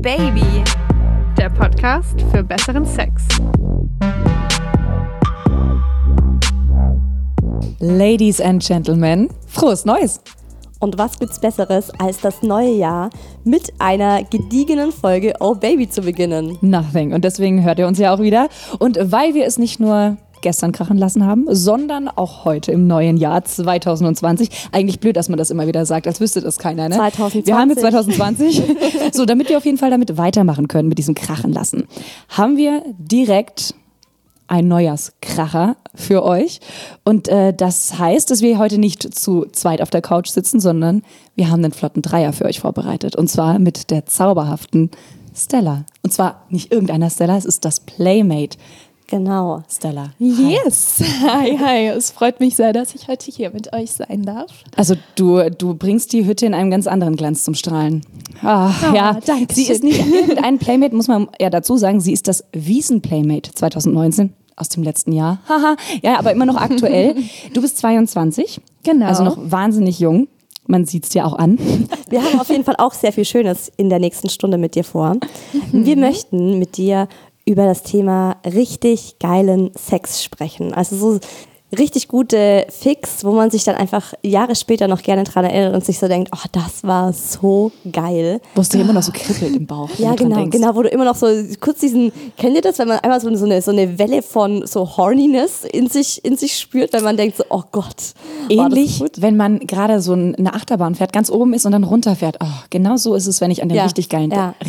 Baby, der Podcast für besseren Sex. Ladies and Gentlemen, frohes Neues! Und was gibt's Besseres, als das neue Jahr mit einer gediegenen Folge Oh Baby zu beginnen? Nothing. Und deswegen hört ihr uns ja auch wieder. Und weil wir es nicht nur gestern krachen lassen haben, sondern auch heute im neuen Jahr 2020. Eigentlich blöd, dass man das immer wieder sagt, als wüsste das keiner, ne? 2020. Wir haben jetzt 2020. So, damit wir auf jeden Fall damit weitermachen können, mit diesem Krachen lassen, haben wir direkt ein Neujahrskracher für euch. Und das heißt, dass wir heute nicht zu zweit auf der Couch sitzen, sondern wir haben einen flotten Dreier für euch vorbereitet. Und zwar mit der zauberhaften Stella. Und zwar nicht irgendeiner Stella, es ist das Playmate. Genau. Stella. Yes. Hi. Es freut mich sehr, dass ich heute hier mit euch sein darf. Also du bringst die Hütte in einem ganz anderen Glanz zum Strahlen. Ja, danke sie schön. ist nicht irgendein Playmate, muss man ja dazu sagen. Sie ist das Wiesen-Playmate 2019 aus dem letzten Jahr. Haha, ja, aber immer noch aktuell. Du bist 22. Genau. Also noch wahnsinnig jung. Man sieht es dir auch an. Wir haben auf jeden Fall auch sehr viel Schönes in der nächsten Stunde mit dir vor. Wir möchten mit dir über das Thema richtig geilen Sex sprechen. Also so richtig gute Fix, wo man sich dann einfach Jahre später noch gerne dran erinnert und sich so denkt, oh, das war so geil. Wo es dir immer noch so kribbelt im Bauch. Ja, genau, wo du immer noch so kurz kennt ihr das, wenn man einmal so eine Welle von so Horniness in sich spürt, wenn man denkt so, oh Gott. Ähnlich, wenn man gerade so eine Achterbahn fährt, ganz oben ist und dann runterfährt. Oh, genau so ist es, wenn ich an den richtig geilen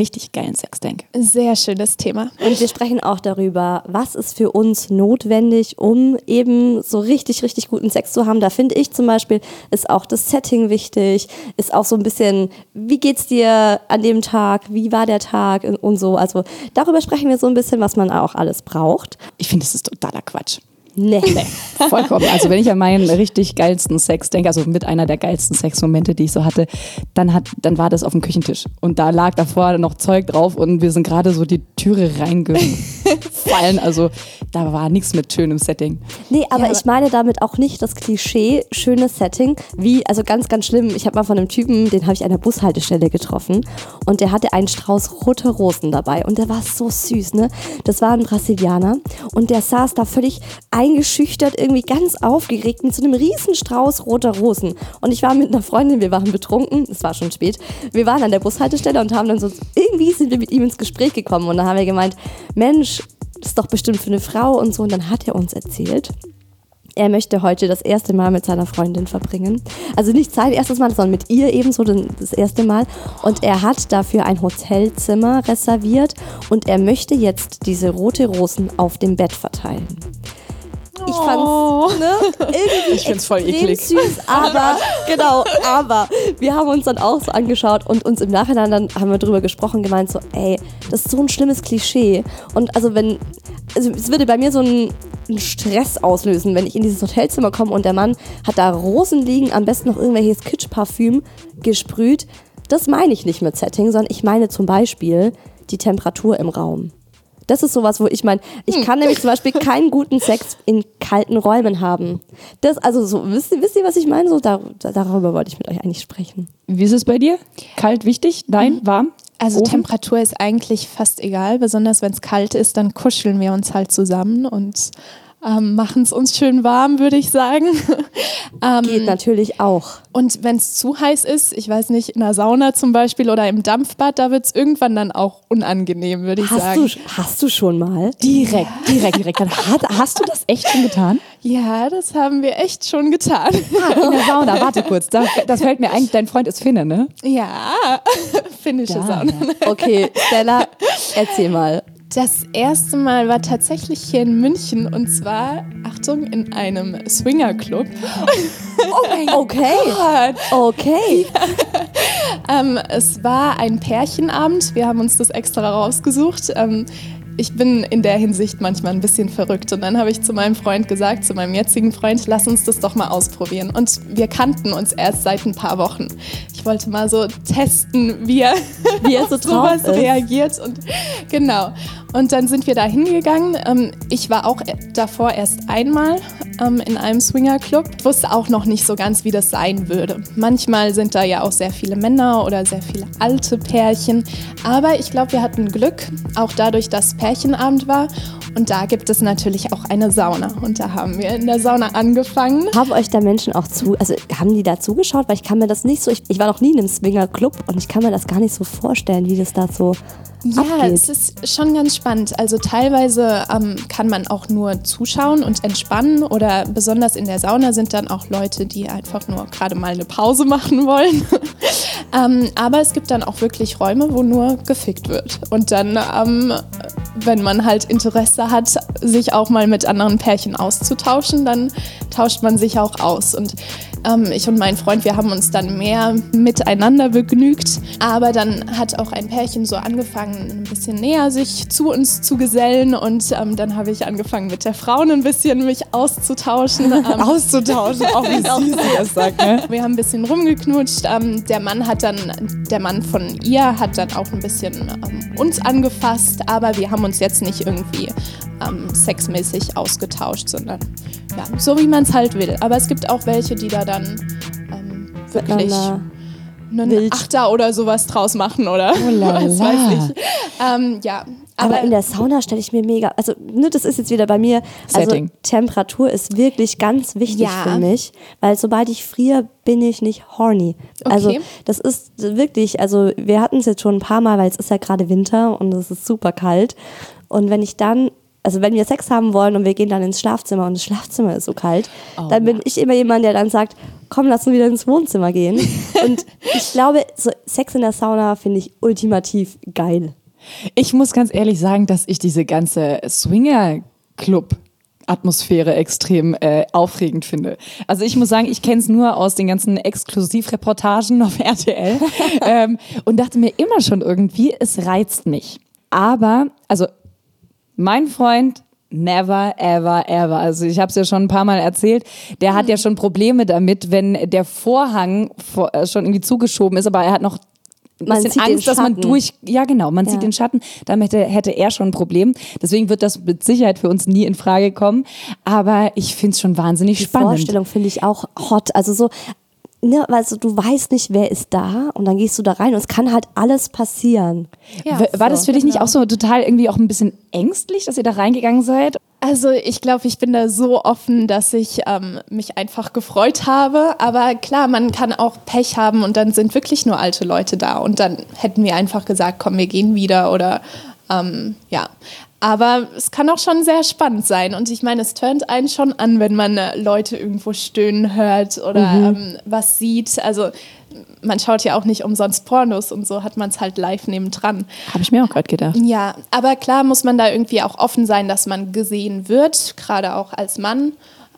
Sex denke. Sehr schönes Thema. Und wir sprechen auch darüber, was ist für uns notwendig, um eben so richtig, richtig guten Sex zu haben. Da finde ich zum Beispiel, ist auch das Setting wichtig, ist auch so ein bisschen, wie geht's dir an dem Tag, wie war der Tag und so. Also darüber sprechen wir so ein bisschen, was man auch alles braucht. Ich finde, das ist totaler Quatsch. Nee. Vollkommen. Also wenn ich an meinen richtig geilsten Sex denke, also mit einer der geilsten Sexmomente, die ich so hatte, dann war das auf dem Küchentisch. Und da lag davor noch Zeug drauf und wir sind gerade so die Türe reingefallen. Also da war nichts mit schönem Setting. Nee, aber ich meine damit auch nicht das Klischee, schönes Setting, also ganz, ganz schlimm. Ich habe mal von einem Typen, den habe ich an der Bushaltestelle getroffen und der hatte einen Strauß rote Rosen dabei und der war so süß, ne? Das war ein Brasilianer und der saß da völlig eingeschüchtert, irgendwie ganz aufgeregt mit so einem riesen Strauß roter Rosen. Und ich war mit einer Freundin, wir waren betrunken, es war schon spät, wir waren an der Bushaltestelle und haben dann so, irgendwie sind wir mit ihm ins Gespräch gekommen und dann haben wir gemeint, Mensch, das ist doch bestimmt für eine Frau und so. Und dann hat er uns erzählt, er möchte heute das erste Mal mit seiner Freundin verbringen. Also nicht sein erstes Mal, sondern mit ihr ebenso das erste Mal. Und er hat dafür ein Hotelzimmer reserviert und er möchte jetzt diese rote Rosen auf dem Bett verteilen. Ich fand's, irgendwie find's voll extrem eklig. süß, aber wir haben uns dann auch so angeschaut und uns im Nachhinein dann haben wir drüber gesprochen, gemeint so, ey, das ist so ein schlimmes Klischee und also es würde bei mir so einen Stress auslösen, wenn ich in dieses Hotelzimmer komme und der Mann hat da Rosen liegen, am besten noch irgendwelches Kitschparfüm gesprüht. Das meine ich nicht mit Setting, sondern ich meine zum Beispiel die Temperatur im Raum. Das ist sowas, wo ich meine, ich kann nämlich zum Beispiel keinen guten Sex in kalten Räumen haben. Das, also so, wisst ihr, was ich meine? So, darüber wollte ich mit euch eigentlich sprechen. Wie ist es bei dir? Kalt wichtig? Nein? Warm? Also Ofen? Temperatur ist eigentlich fast egal, besonders wenn es kalt ist, dann kuscheln wir uns halt zusammen und machen es uns schön warm, würde ich sagen. Geht natürlich auch. Und wenn es zu heiß ist, ich weiß nicht, in der Sauna zum Beispiel oder im Dampfbad, da wird es irgendwann dann auch unangenehm, würde ich sagen. Hast du schon mal? Direkt. Hast du das echt schon getan? Ja, das haben wir echt schon getan. In der Sauna, warte kurz. Das fällt mir ein, dein Freund ist Finne, ne? Ja, finnische Sauna. Okay, Stella, erzähl mal. Das erste Mal war tatsächlich hier in München und zwar, Achtung, in einem Swingerclub. Okay. Es war ein Pärchenabend, wir haben uns das extra rausgesucht. Ich bin in der Hinsicht manchmal ein bisschen verrückt und dann habe ich zu meinem Freund gesagt, zu meinem jetzigen Freund, lass uns das doch mal ausprobieren. Und wir kannten uns erst seit ein paar Wochen. Ich wollte mal so testen, wie er so sowas drauf ist. reagiert und genau. Und dann sind wir da hingegangen. Ich war auch davor erst einmal in einem Swingerclub. Ich wusste auch noch nicht so ganz, wie das sein würde. Manchmal sind da ja auch sehr viele Männer oder sehr viele alte Pärchen. Aber ich glaube, wir hatten Glück, auch dadurch, dass Pärchenabend war. Und da gibt es natürlich auch eine Sauna. Und da haben wir in der Sauna angefangen. Haben euch da Menschen auch haben die da zugeschaut? Weil ich kann mir das nicht so, ich war noch nie in einem Swingerclub und ich kann mir das gar nicht so vorstellen, wie das da so abgeht. Es ist schon ganz spannend. Also teilweise kann man auch nur zuschauen und entspannen oder besonders in der Sauna sind dann auch Leute, die einfach nur gerade mal eine Pause machen wollen. Aber es gibt dann auch wirklich Räume, wo nur gefickt wird. Und dann, wenn man halt Interesse hat, sich auch mal mit anderen Pärchen auszutauschen, dann tauscht man sich auch aus. Und ich und mein Freund, wir haben uns dann mehr miteinander begnügt. Aber dann hat auch ein Pärchen so angefangen, ein bisschen näher sich zu uns zu gesellen. Und dann habe ich angefangen, mit der Frau ein bisschen mich auszutauschen. Auszutauschen, auch wie süß sie das sagt, ne? Wir haben ein bisschen rumgeknutscht. Der Mann von ihr hat dann auch ein bisschen uns angefasst. Aber wir haben uns jetzt nicht irgendwie sexmäßig ausgetauscht, sondern ja, so wie man es halt will. Aber es gibt auch welche, die da dann wirklich einen Achter oder sowas draus machen oder was weiß ich. Ja. Aber in der Sauna stelle ich mir mega, also das ist jetzt wieder bei mir, also Temperatur ist wirklich ganz wichtig für mich, weil sobald ich friere, bin ich nicht horny. Okay. Also das ist wirklich, also wir hatten es jetzt schon ein paar Mal, weil es ist ja gerade Winter und es ist super kalt und wenn wir Sex haben wollen und wir gehen dann ins Schlafzimmer und das Schlafzimmer ist so kalt, dann bin ich immer jemand, der dann sagt, komm, lass uns wieder ins Wohnzimmer gehen. Und ich glaube, so Sex in der Sauna finde ich ultimativ geil. Ich muss ganz ehrlich sagen, dass ich diese ganze Swinger-Club-Atmosphäre extrem aufregend finde. Also ich muss sagen, ich kenne es nur aus den ganzen Exklusivreportagen auf RTL und dachte mir immer schon irgendwie, es reizt mich. Aber, also mein Freund, never, ever, ever. Also ich habe es ja schon ein paar Mal erzählt, der hat ja schon Probleme damit, wenn der Vorhang schon irgendwie zugeschoben ist, aber er hat noch ein bisschen Angst, dass man man sieht den Schatten, damit hätte er schon ein Problem. Deswegen wird das mit Sicherheit für uns nie in Frage kommen. Aber ich finde es schon wahnsinnig spannend. Die Vorstellung finde ich auch hot. Also so, also du weißt nicht, wer ist da und dann gehst du da rein und es kann halt alles passieren. Ja, war das für dich nicht auch so total irgendwie auch ein bisschen ängstlich, dass ihr da reingegangen seid? Also ich glaube, ich bin da so offen, dass ich mich einfach gefreut habe. Aber klar, man kann auch Pech haben und dann sind wirklich nur alte Leute da. Und dann hätten wir einfach gesagt, komm, wir gehen wieder oder ja. Aber es kann auch schon sehr spannend sein. Und ich meine, es turnt einen schon an, wenn man Leute irgendwo stöhnen hört oder was sieht. Also man schaut ja auch nicht umsonst Pornos und so hat man es halt live nebendran. Habe ich mir auch gerade gedacht. Ja, aber klar muss man da irgendwie auch offen sein, dass man gesehen wird, gerade auch als Mann.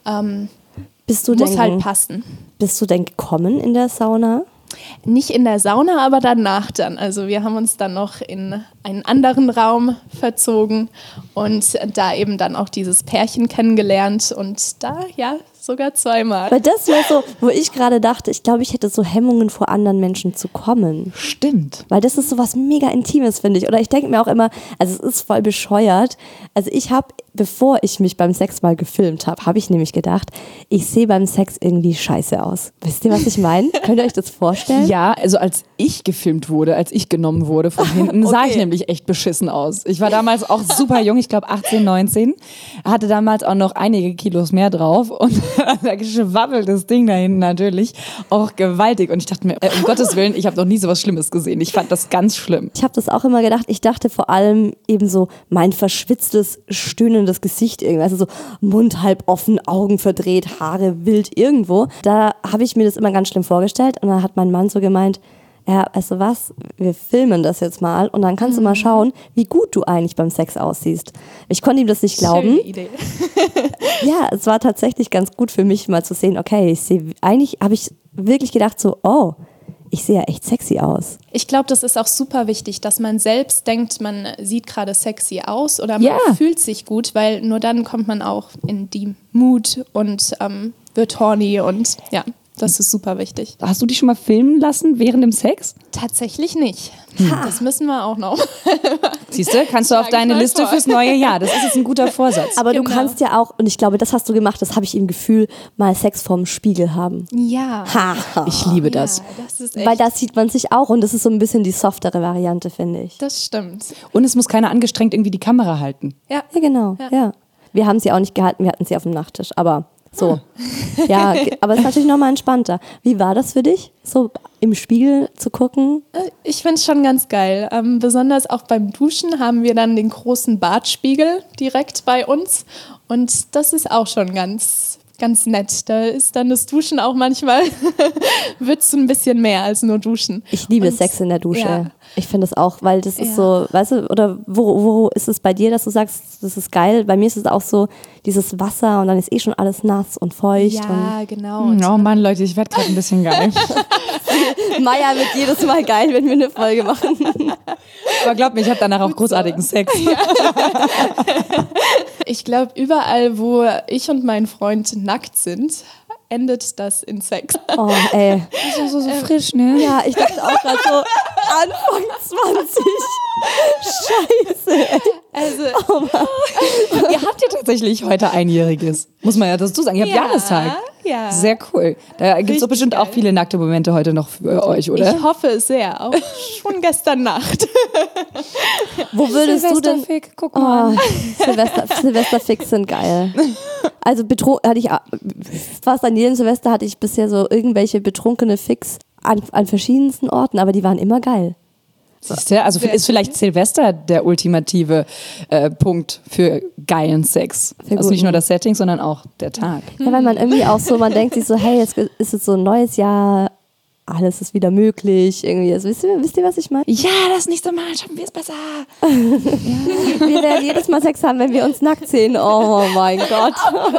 Muss halt passen. Bist du denn gekommen in der Sauna? Nicht in der Sauna, aber danach dann. Also wir haben uns dann noch in einen anderen Raum verzogen und da eben dann auch dieses Pärchen kennengelernt und da, ja, sogar zweimal. Weil das wäre so, wo ich gerade dachte, ich glaube, ich hätte so Hemmungen vor anderen Menschen zu kommen. Stimmt. Weil das ist so was mega Intimes, finde ich. Oder ich denke mir auch immer, also es ist voll bescheuert. Also ich habe, bevor ich mich beim Sex mal gefilmt habe, habe ich nämlich gedacht, ich sehe beim Sex irgendwie scheiße aus. Wisst ihr, was ich meine? Könnt ihr euch das vorstellen? Ja, also als ich gefilmt wurde, als ich genommen wurde von hinten, sah ich nämlich echt beschissen aus. Ich war damals auch super jung, ich glaube 18, 19, hatte damals auch noch einige Kilos mehr drauf und da geschwabbelt das Ding da hinten natürlich auch gewaltig. Und ich dachte mir, um Gottes Willen, ich habe noch nie so was Schlimmes gesehen. Ich fand das ganz schlimm. Ich habe das auch immer gedacht. Ich dachte vor allem eben so mein verschwitztes, stöhnendes Gesicht irgendwie. Also so Mund halb offen, Augen verdreht, Haare wild irgendwo. Da habe ich mir das immer ganz schlimm vorgestellt. Und dann hat mein Mann so gemeint, ja, weißt du was, wir filmen das jetzt mal und dann kannst du mal schauen, wie gut du eigentlich beim Sex aussiehst. Ich konnte ihm das nicht glauben. Schöne Idee. Ja, es war tatsächlich ganz gut für mich mal zu sehen, okay, eigentlich habe ich wirklich gedacht so, oh, ich sehe ja echt sexy aus. Ich glaube, das ist auch super wichtig, dass man selbst denkt, man sieht gerade sexy aus oder man fühlt sich gut, weil nur dann kommt man auch in die Mut und wird horny und ja. Das ist super wichtig. Hast du dich schon mal filmen lassen während dem Sex? Tatsächlich nicht. Das müssen wir auch noch. Siehst du, kannst du auf deine mal Liste vor. fürs neue Jahr. Das ist jetzt ein guter Vorsatz. Aber du Genau. kannst ja auch, und ich glaube, das hast du gemacht, das habe ich im Gefühl, mal Sex vorm Spiegel haben. Ja. Ha. Ich liebe das. Ja, das ist echt, Weil da sieht man sich auch und das ist so ein bisschen die softere Variante, finde ich. das stimmt. Und es muss keiner angestrengt irgendwie die Kamera halten. Ja. Ja, genau. Ja. Wir haben sie auch nicht gehalten, wir hatten sie auf dem Nachttisch, aber so. Ja, aber es ist natürlich nochmal entspannter. Wie war das für dich, so im Spiegel zu gucken? Ich finde es schon ganz geil. Besonders auch beim Duschen haben wir dann den großen Badspiegel direkt bei uns. Und das ist auch schon ganz nett. Da ist dann das Duschen auch manchmal, wird es ein bisschen mehr als nur Duschen. Ich liebe Und- Sex in der Dusche. Ja. Ich finde das auch, weil das ist Ja. so, weißt du, oder wo ist es bei dir, dass du sagst, das ist geil? Bei mir ist es auch so, dieses Wasser und dann ist eh schon alles nass und feucht. Ja, genau. Und Oh Mann, Leute, ich werde gerade ein bisschen geil. Und Maya wird jedes Mal geil, wenn wir eine Folge machen. Aber glaub mir, ich habe danach auch großartigen Sex. ich glaube, überall, wo ich und mein Freund nackt sind, endet das in Sex. Oh, ey. So frisch, ne? Ja, ich dachte auch gerade so, Anfang 20. Scheiße. Also, Ihr habt ja tatsächlich heute Einjähriges. Muss man ja dazu sagen. Ihr habt Jahrestag. ja. Sehr cool. Da gibt es Richtig doch bestimmt auch geil. viele nackte Momente heute noch für euch, oder? Ich hoffe es sehr. Auch schon gestern Nacht. Wo würdest du denn... Silvesterfick, guck mal. Oh, Silvesterfix sind geil. Also fast an jedem Silvester hatte ich bisher so irgendwelche betrunkene Fix an verschiedensten Orten, aber die waren immer geil. Siehst du? Also ist vielleicht Silvester der ultimative Punkt für geilen Sex. Für Also nicht guten. nur das Setting, sondern auch der Tag. Ja, weil man irgendwie auch so, man denkt sich so, hey, jetzt ist es so ein neues Jahr, alles ist wieder möglich. Irgendwie. Also, wisst ihr, was ich meine? Ja, das nächste Mal schaffen wir es besser. Wir werden jedes Mal Sex haben, wenn wir uns nackt sehen. Oh mein Gott.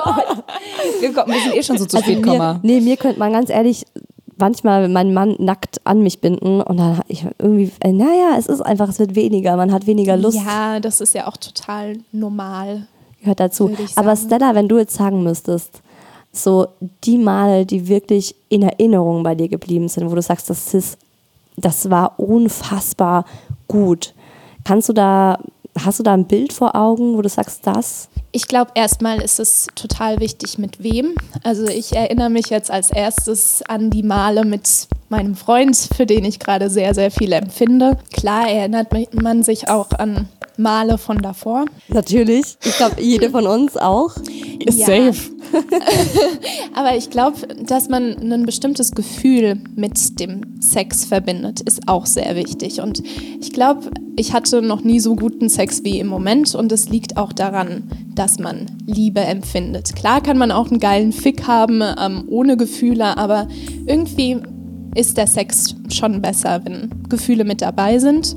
Wir sind eh schon so zu spät, Komma. Mir könnte man ganz ehrlich manchmal meinen Mann nackt an mich binden und dann ich irgendwie, es ist einfach, es wird weniger, man hat weniger Lust, Ja, das ist ja auch total normal. gehört dazu. würde ich Aber sagen. Stella, wenn du jetzt sagen müsstest, so die Male, die wirklich in Erinnerung bei dir geblieben sind, wo du sagst, das war unfassbar gut. Hast du da ein Bild vor Augen, wo du sagst, das? Ich glaube, erstmal ist es total wichtig, mit wem. Also ich erinnere mich jetzt als erstes an die Male mit meinem Freund, für den ich gerade sehr, sehr viel empfinde. Klar erinnert man sich auch an Male von davor. Natürlich. Ich glaube, jede von uns auch. Ist Ja. safe. Aber ich glaube, dass man ein bestimmtes Gefühl mit dem Sex verbindet, ist auch sehr wichtig. Und ich glaube, ich hatte noch nie so guten Sex wie im Moment. Und es liegt auch daran, dass man Liebe empfindet. Klar kann man auch einen geilen Fick haben, ohne Gefühle, aber irgendwie ist der Sex schon besser, wenn Gefühle mit dabei sind.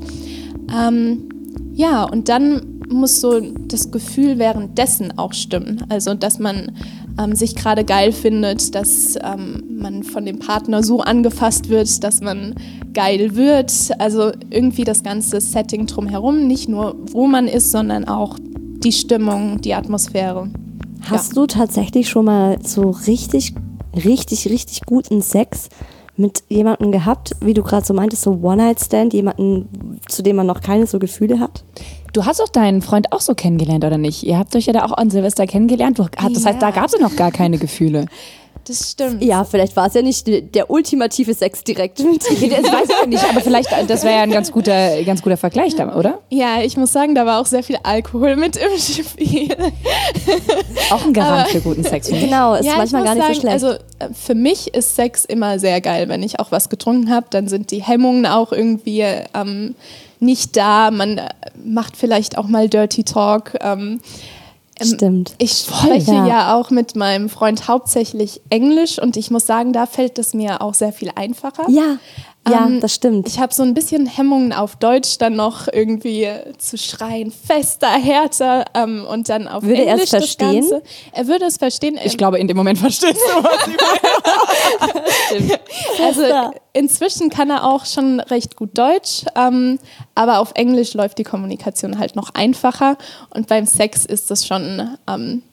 Ja, und dann muss so das Gefühl währenddessen auch stimmen. Also, dass man sich gerade geil findet, dass man von dem Partner so angefasst wird, dass man geil wird. Also irgendwie das ganze Setting drumherum, nicht nur wo man ist, sondern auch die Stimmung, die Atmosphäre. Hast du tatsächlich schon mal so richtig guten Sex mit jemandem gehabt, wie du gerade so meintest, so One-Night-Stand, jemanden, zu dem man noch keine so Gefühle hat? Du hast doch deinen Freund auch so kennengelernt, oder nicht? Ihr habt euch ja da auch an Silvester kennengelernt. Das heißt, da gab es noch gar keine Gefühle. Das stimmt. Ja, vielleicht war es ja nicht der ultimative Sex direkt mit Das weiß ich nicht, aber vielleicht, das wäre ja ein ganz guter Vergleich, da, oder? Ja, ich muss sagen, da war auch sehr viel Alkohol mit im Spiel. Auch ein Garant für guten Sex, finde ich. Genau, ist Ja, manchmal ich gar muss nicht so sagen, schlecht. Also für mich ist Sex immer sehr geil. Wenn ich auch was getrunken habe, dann sind die Hemmungen auch irgendwie nicht da. Man macht vielleicht auch mal Dirty Talk. Stimmt. Ich spreche ja. ja auch mit meinem Freund hauptsächlich Englisch und ich muss sagen, da fällt es mir auch sehr viel einfacher. Ja, das stimmt. Ich habe so ein bisschen Hemmungen auf Deutsch dann noch irgendwie zu schreien, fester, härter und dann auf Würde er es Englisch das verstehen? Ganze. Er würde es verstehen. Ich glaube, in dem Moment verstehst du was. Also Fester. inzwischen kann er auch schon recht gut Deutsch, aber auf Englisch läuft die Kommunikation halt noch einfacher und beim Sex ist das schon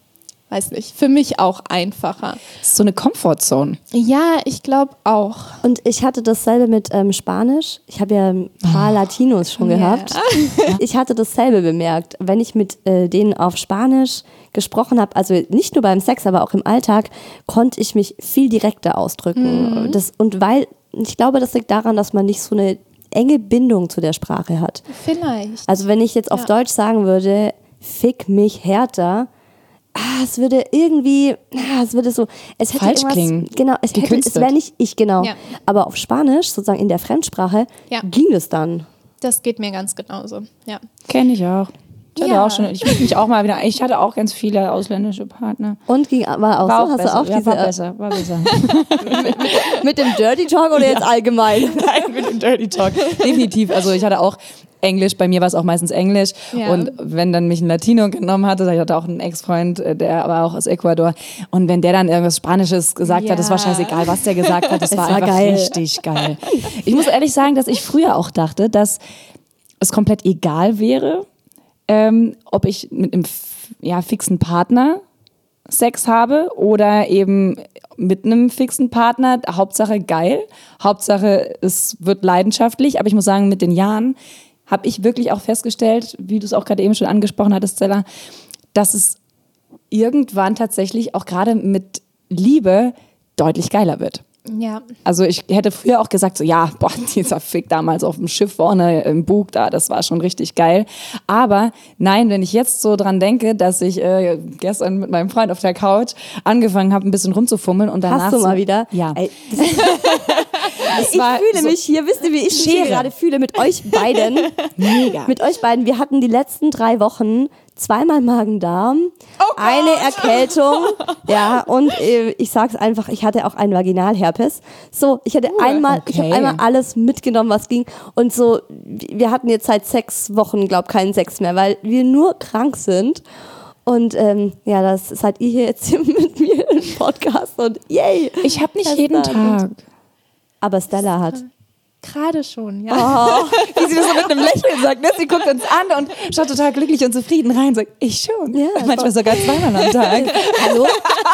weiß nicht, für mich auch einfacher. Das ist so eine Comfortzone. Ja, ich glaube auch. Und ich hatte dasselbe mit Spanisch. Ich habe ja ein paar Latinos schon gehabt. Ich hatte dasselbe bemerkt. Wenn ich mit denen auf Spanisch gesprochen habe, also nicht nur beim Sex, aber auch im Alltag, konnte ich mich viel direkter ausdrücken. Ich glaube, das liegt daran, dass man nicht so eine enge Bindung zu der Sprache hat. Vielleicht. Also wenn ich jetzt auf Deutsch sagen würde, fick mich härter, es würde irgendwie, es würde so, es hätte falsch irgendwas, klingen. genau, es wäre nicht ich, genau. Ja. Aber auf Spanisch, sozusagen in der Fremdsprache, Ja. ging es dann. Das geht mir ganz genauso, ja. Kenne ich auch. Ich muss mich auch mal wieder, ich hatte auch ganz viele ausländische Partner. Und war auch War so, auch hast besser. du auch Ja, diese, war besser. mit dem Dirty Talk oder jetzt allgemein? Nein, mit dem Dirty Talk. Definitiv. Also ich hatte auch Englisch, bei mir war es auch meistens Englisch. Ja. Und wenn dann mich ein Latino genommen hatte, ich hatte auch einen Ex-Freund, der aber auch aus Ecuador. Und wenn der dann irgendwas Spanisches gesagt hat, das war scheißegal, was der gesagt hat, das war einfach geil. richtig geil. Ich muss ehrlich sagen, dass ich früher auch dachte, dass es komplett egal wäre, ob ich mit einem fixen Partner Sex habe oder eben mit einem fixen Partner. Hauptsache geil, Hauptsache es wird leidenschaftlich. Aber ich muss sagen, mit den Jahren habe ich wirklich auch festgestellt, wie du es auch gerade eben schon angesprochen hattest, Stella, dass es irgendwann tatsächlich auch gerade mit Liebe deutlich geiler wird. Ja. Also ich hätte früher auch gesagt, so ja, boah, dieser Fick damals auf dem Schiff vorne im Bug da, das war schon richtig geil. Aber nein, wenn ich jetzt so dran denke, dass ich gestern mit meinem Freund auf der Couch angefangen habe, ein bisschen rumzufummeln und danach Hast du mal wieder? Ja. Ey, ich fühle mich hier, wisst ihr, wie ich mich hier gerade fühle mit euch beiden? Mega. Mit euch beiden. Wir hatten die letzten 3 Wochen 2-mal Magen-Darm, eine Erkältung, ja, und ich sag's einfach, ich hatte auch einen Vaginalherpes. So, ich habe einmal alles mitgenommen, was ging. Und so, wir hatten jetzt seit 6 Wochen, keinen Sex mehr, weil wir nur krank sind. Und das seid ihr hier jetzt hier mit mir im Podcast und yay! Ich habe nicht Das jeden war Tag. Aber Stella hat. Gerade schon, ja. Wie sie das so mit einem Lächeln sagt. Ne? Sie guckt uns an und schaut total glücklich und zufrieden rein und sagt, ich schon. Ja, manchmal sogar 2-mal am Tag. Hallo?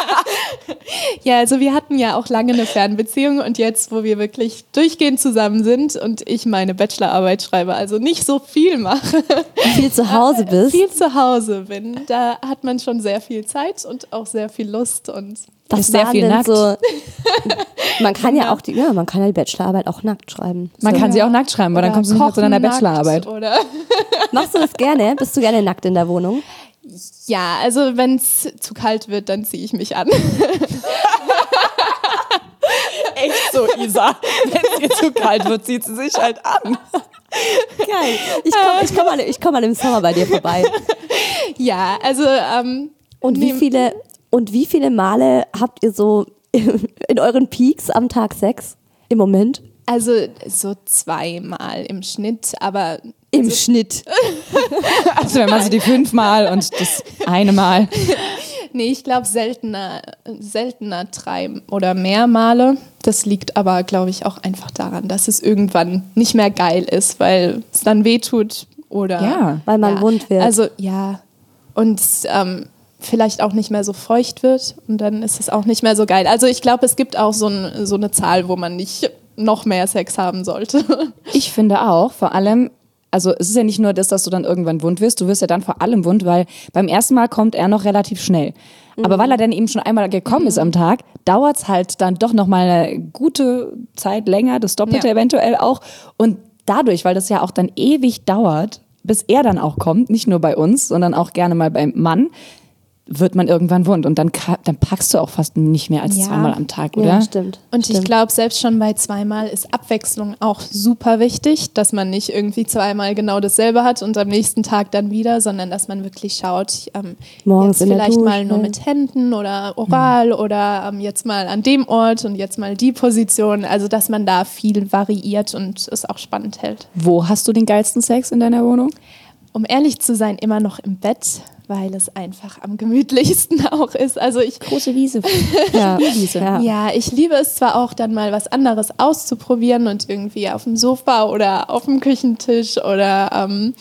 Ja, also wir hatten ja auch lange eine Fernbeziehung und jetzt, wo wir wirklich durchgehend zusammen sind und ich meine Bachelorarbeit schreibe, also nicht so viel mache, Viel zu Hause bist. viel zu Hause bin, da hat man schon sehr viel Zeit und auch sehr viel Lust und Das Ist sehr waren viel denn nackt. so. Man kann ja auch die Bachelorarbeit auch nackt schreiben. Man kann sie auch nackt schreiben, aber dann kommst du nicht mehr zu deiner kochen Bachelorarbeit. nackt Oder Machst du das gerne? Bist du gerne nackt in der Wohnung? ja, also wenn es zu kalt wird, dann ziehe ich mich an. Echt so, Isa. Wenn es ihr zu kalt wird, zieht sie sich halt an. Geil. Ich komm mal im Sommer bei dir vorbei. Ja, also Und wie viele Male habt ihr so in euren Peaks am Tag Sex im Moment? also so 2-mal im Schnitt, aber Im Schnitt. Also wenn man so die 5-mal und das eine Mal. nee, ich glaube seltener 3 oder mehr Male. Das liegt aber, glaube ich, auch einfach daran, dass es irgendwann nicht mehr geil ist, weil es dann wehtut oder Ja. Weil man wund wird. Also ja, und vielleicht auch nicht mehr so feucht wird und dann ist es auch nicht mehr so geil. Also ich glaube, es gibt auch so eine Zahl, wo man nicht noch mehr Sex haben sollte. Ich finde auch, vor allem, also es ist ja nicht nur das, dass du dann irgendwann wund wirst, du wirst ja dann vor allem wund, weil beim ersten Mal kommt er noch relativ schnell. Aber weil er dann eben schon einmal gekommen ist am Tag, dauert es halt dann doch nochmal eine gute Zeit länger, das Doppelte Ja. eventuell auch. Und dadurch, weil das ja auch dann ewig dauert, bis er dann auch kommt, nicht nur bei uns, sondern auch gerne mal beim Mann, wird man irgendwann wund. Und dann packst du auch fast nicht mehr als Ja. 2-mal am Tag, oder? Ja, stimmt. Und ich glaube, selbst schon bei 2-mal ist Abwechslung auch super wichtig, dass man nicht irgendwie 2-mal genau dasselbe hat und am nächsten Tag dann wieder, sondern dass man wirklich schaut, Morgens jetzt in der vielleicht mal Dusche. nur mit Händen oder oral oder jetzt mal an dem Ort und jetzt mal die Position. Also, dass man da viel variiert und es auch spannend hält. Wo hast du den geilsten Sex in deiner Wohnung? Um ehrlich zu sein, immer noch im Bett, weil es einfach am gemütlichsten auch ist. Also Große Wiese. Ja. Spielwiese. Ja. ja, ich liebe es zwar auch, dann mal was anderes auszuprobieren und irgendwie auf dem Sofa oder auf dem Küchentisch oder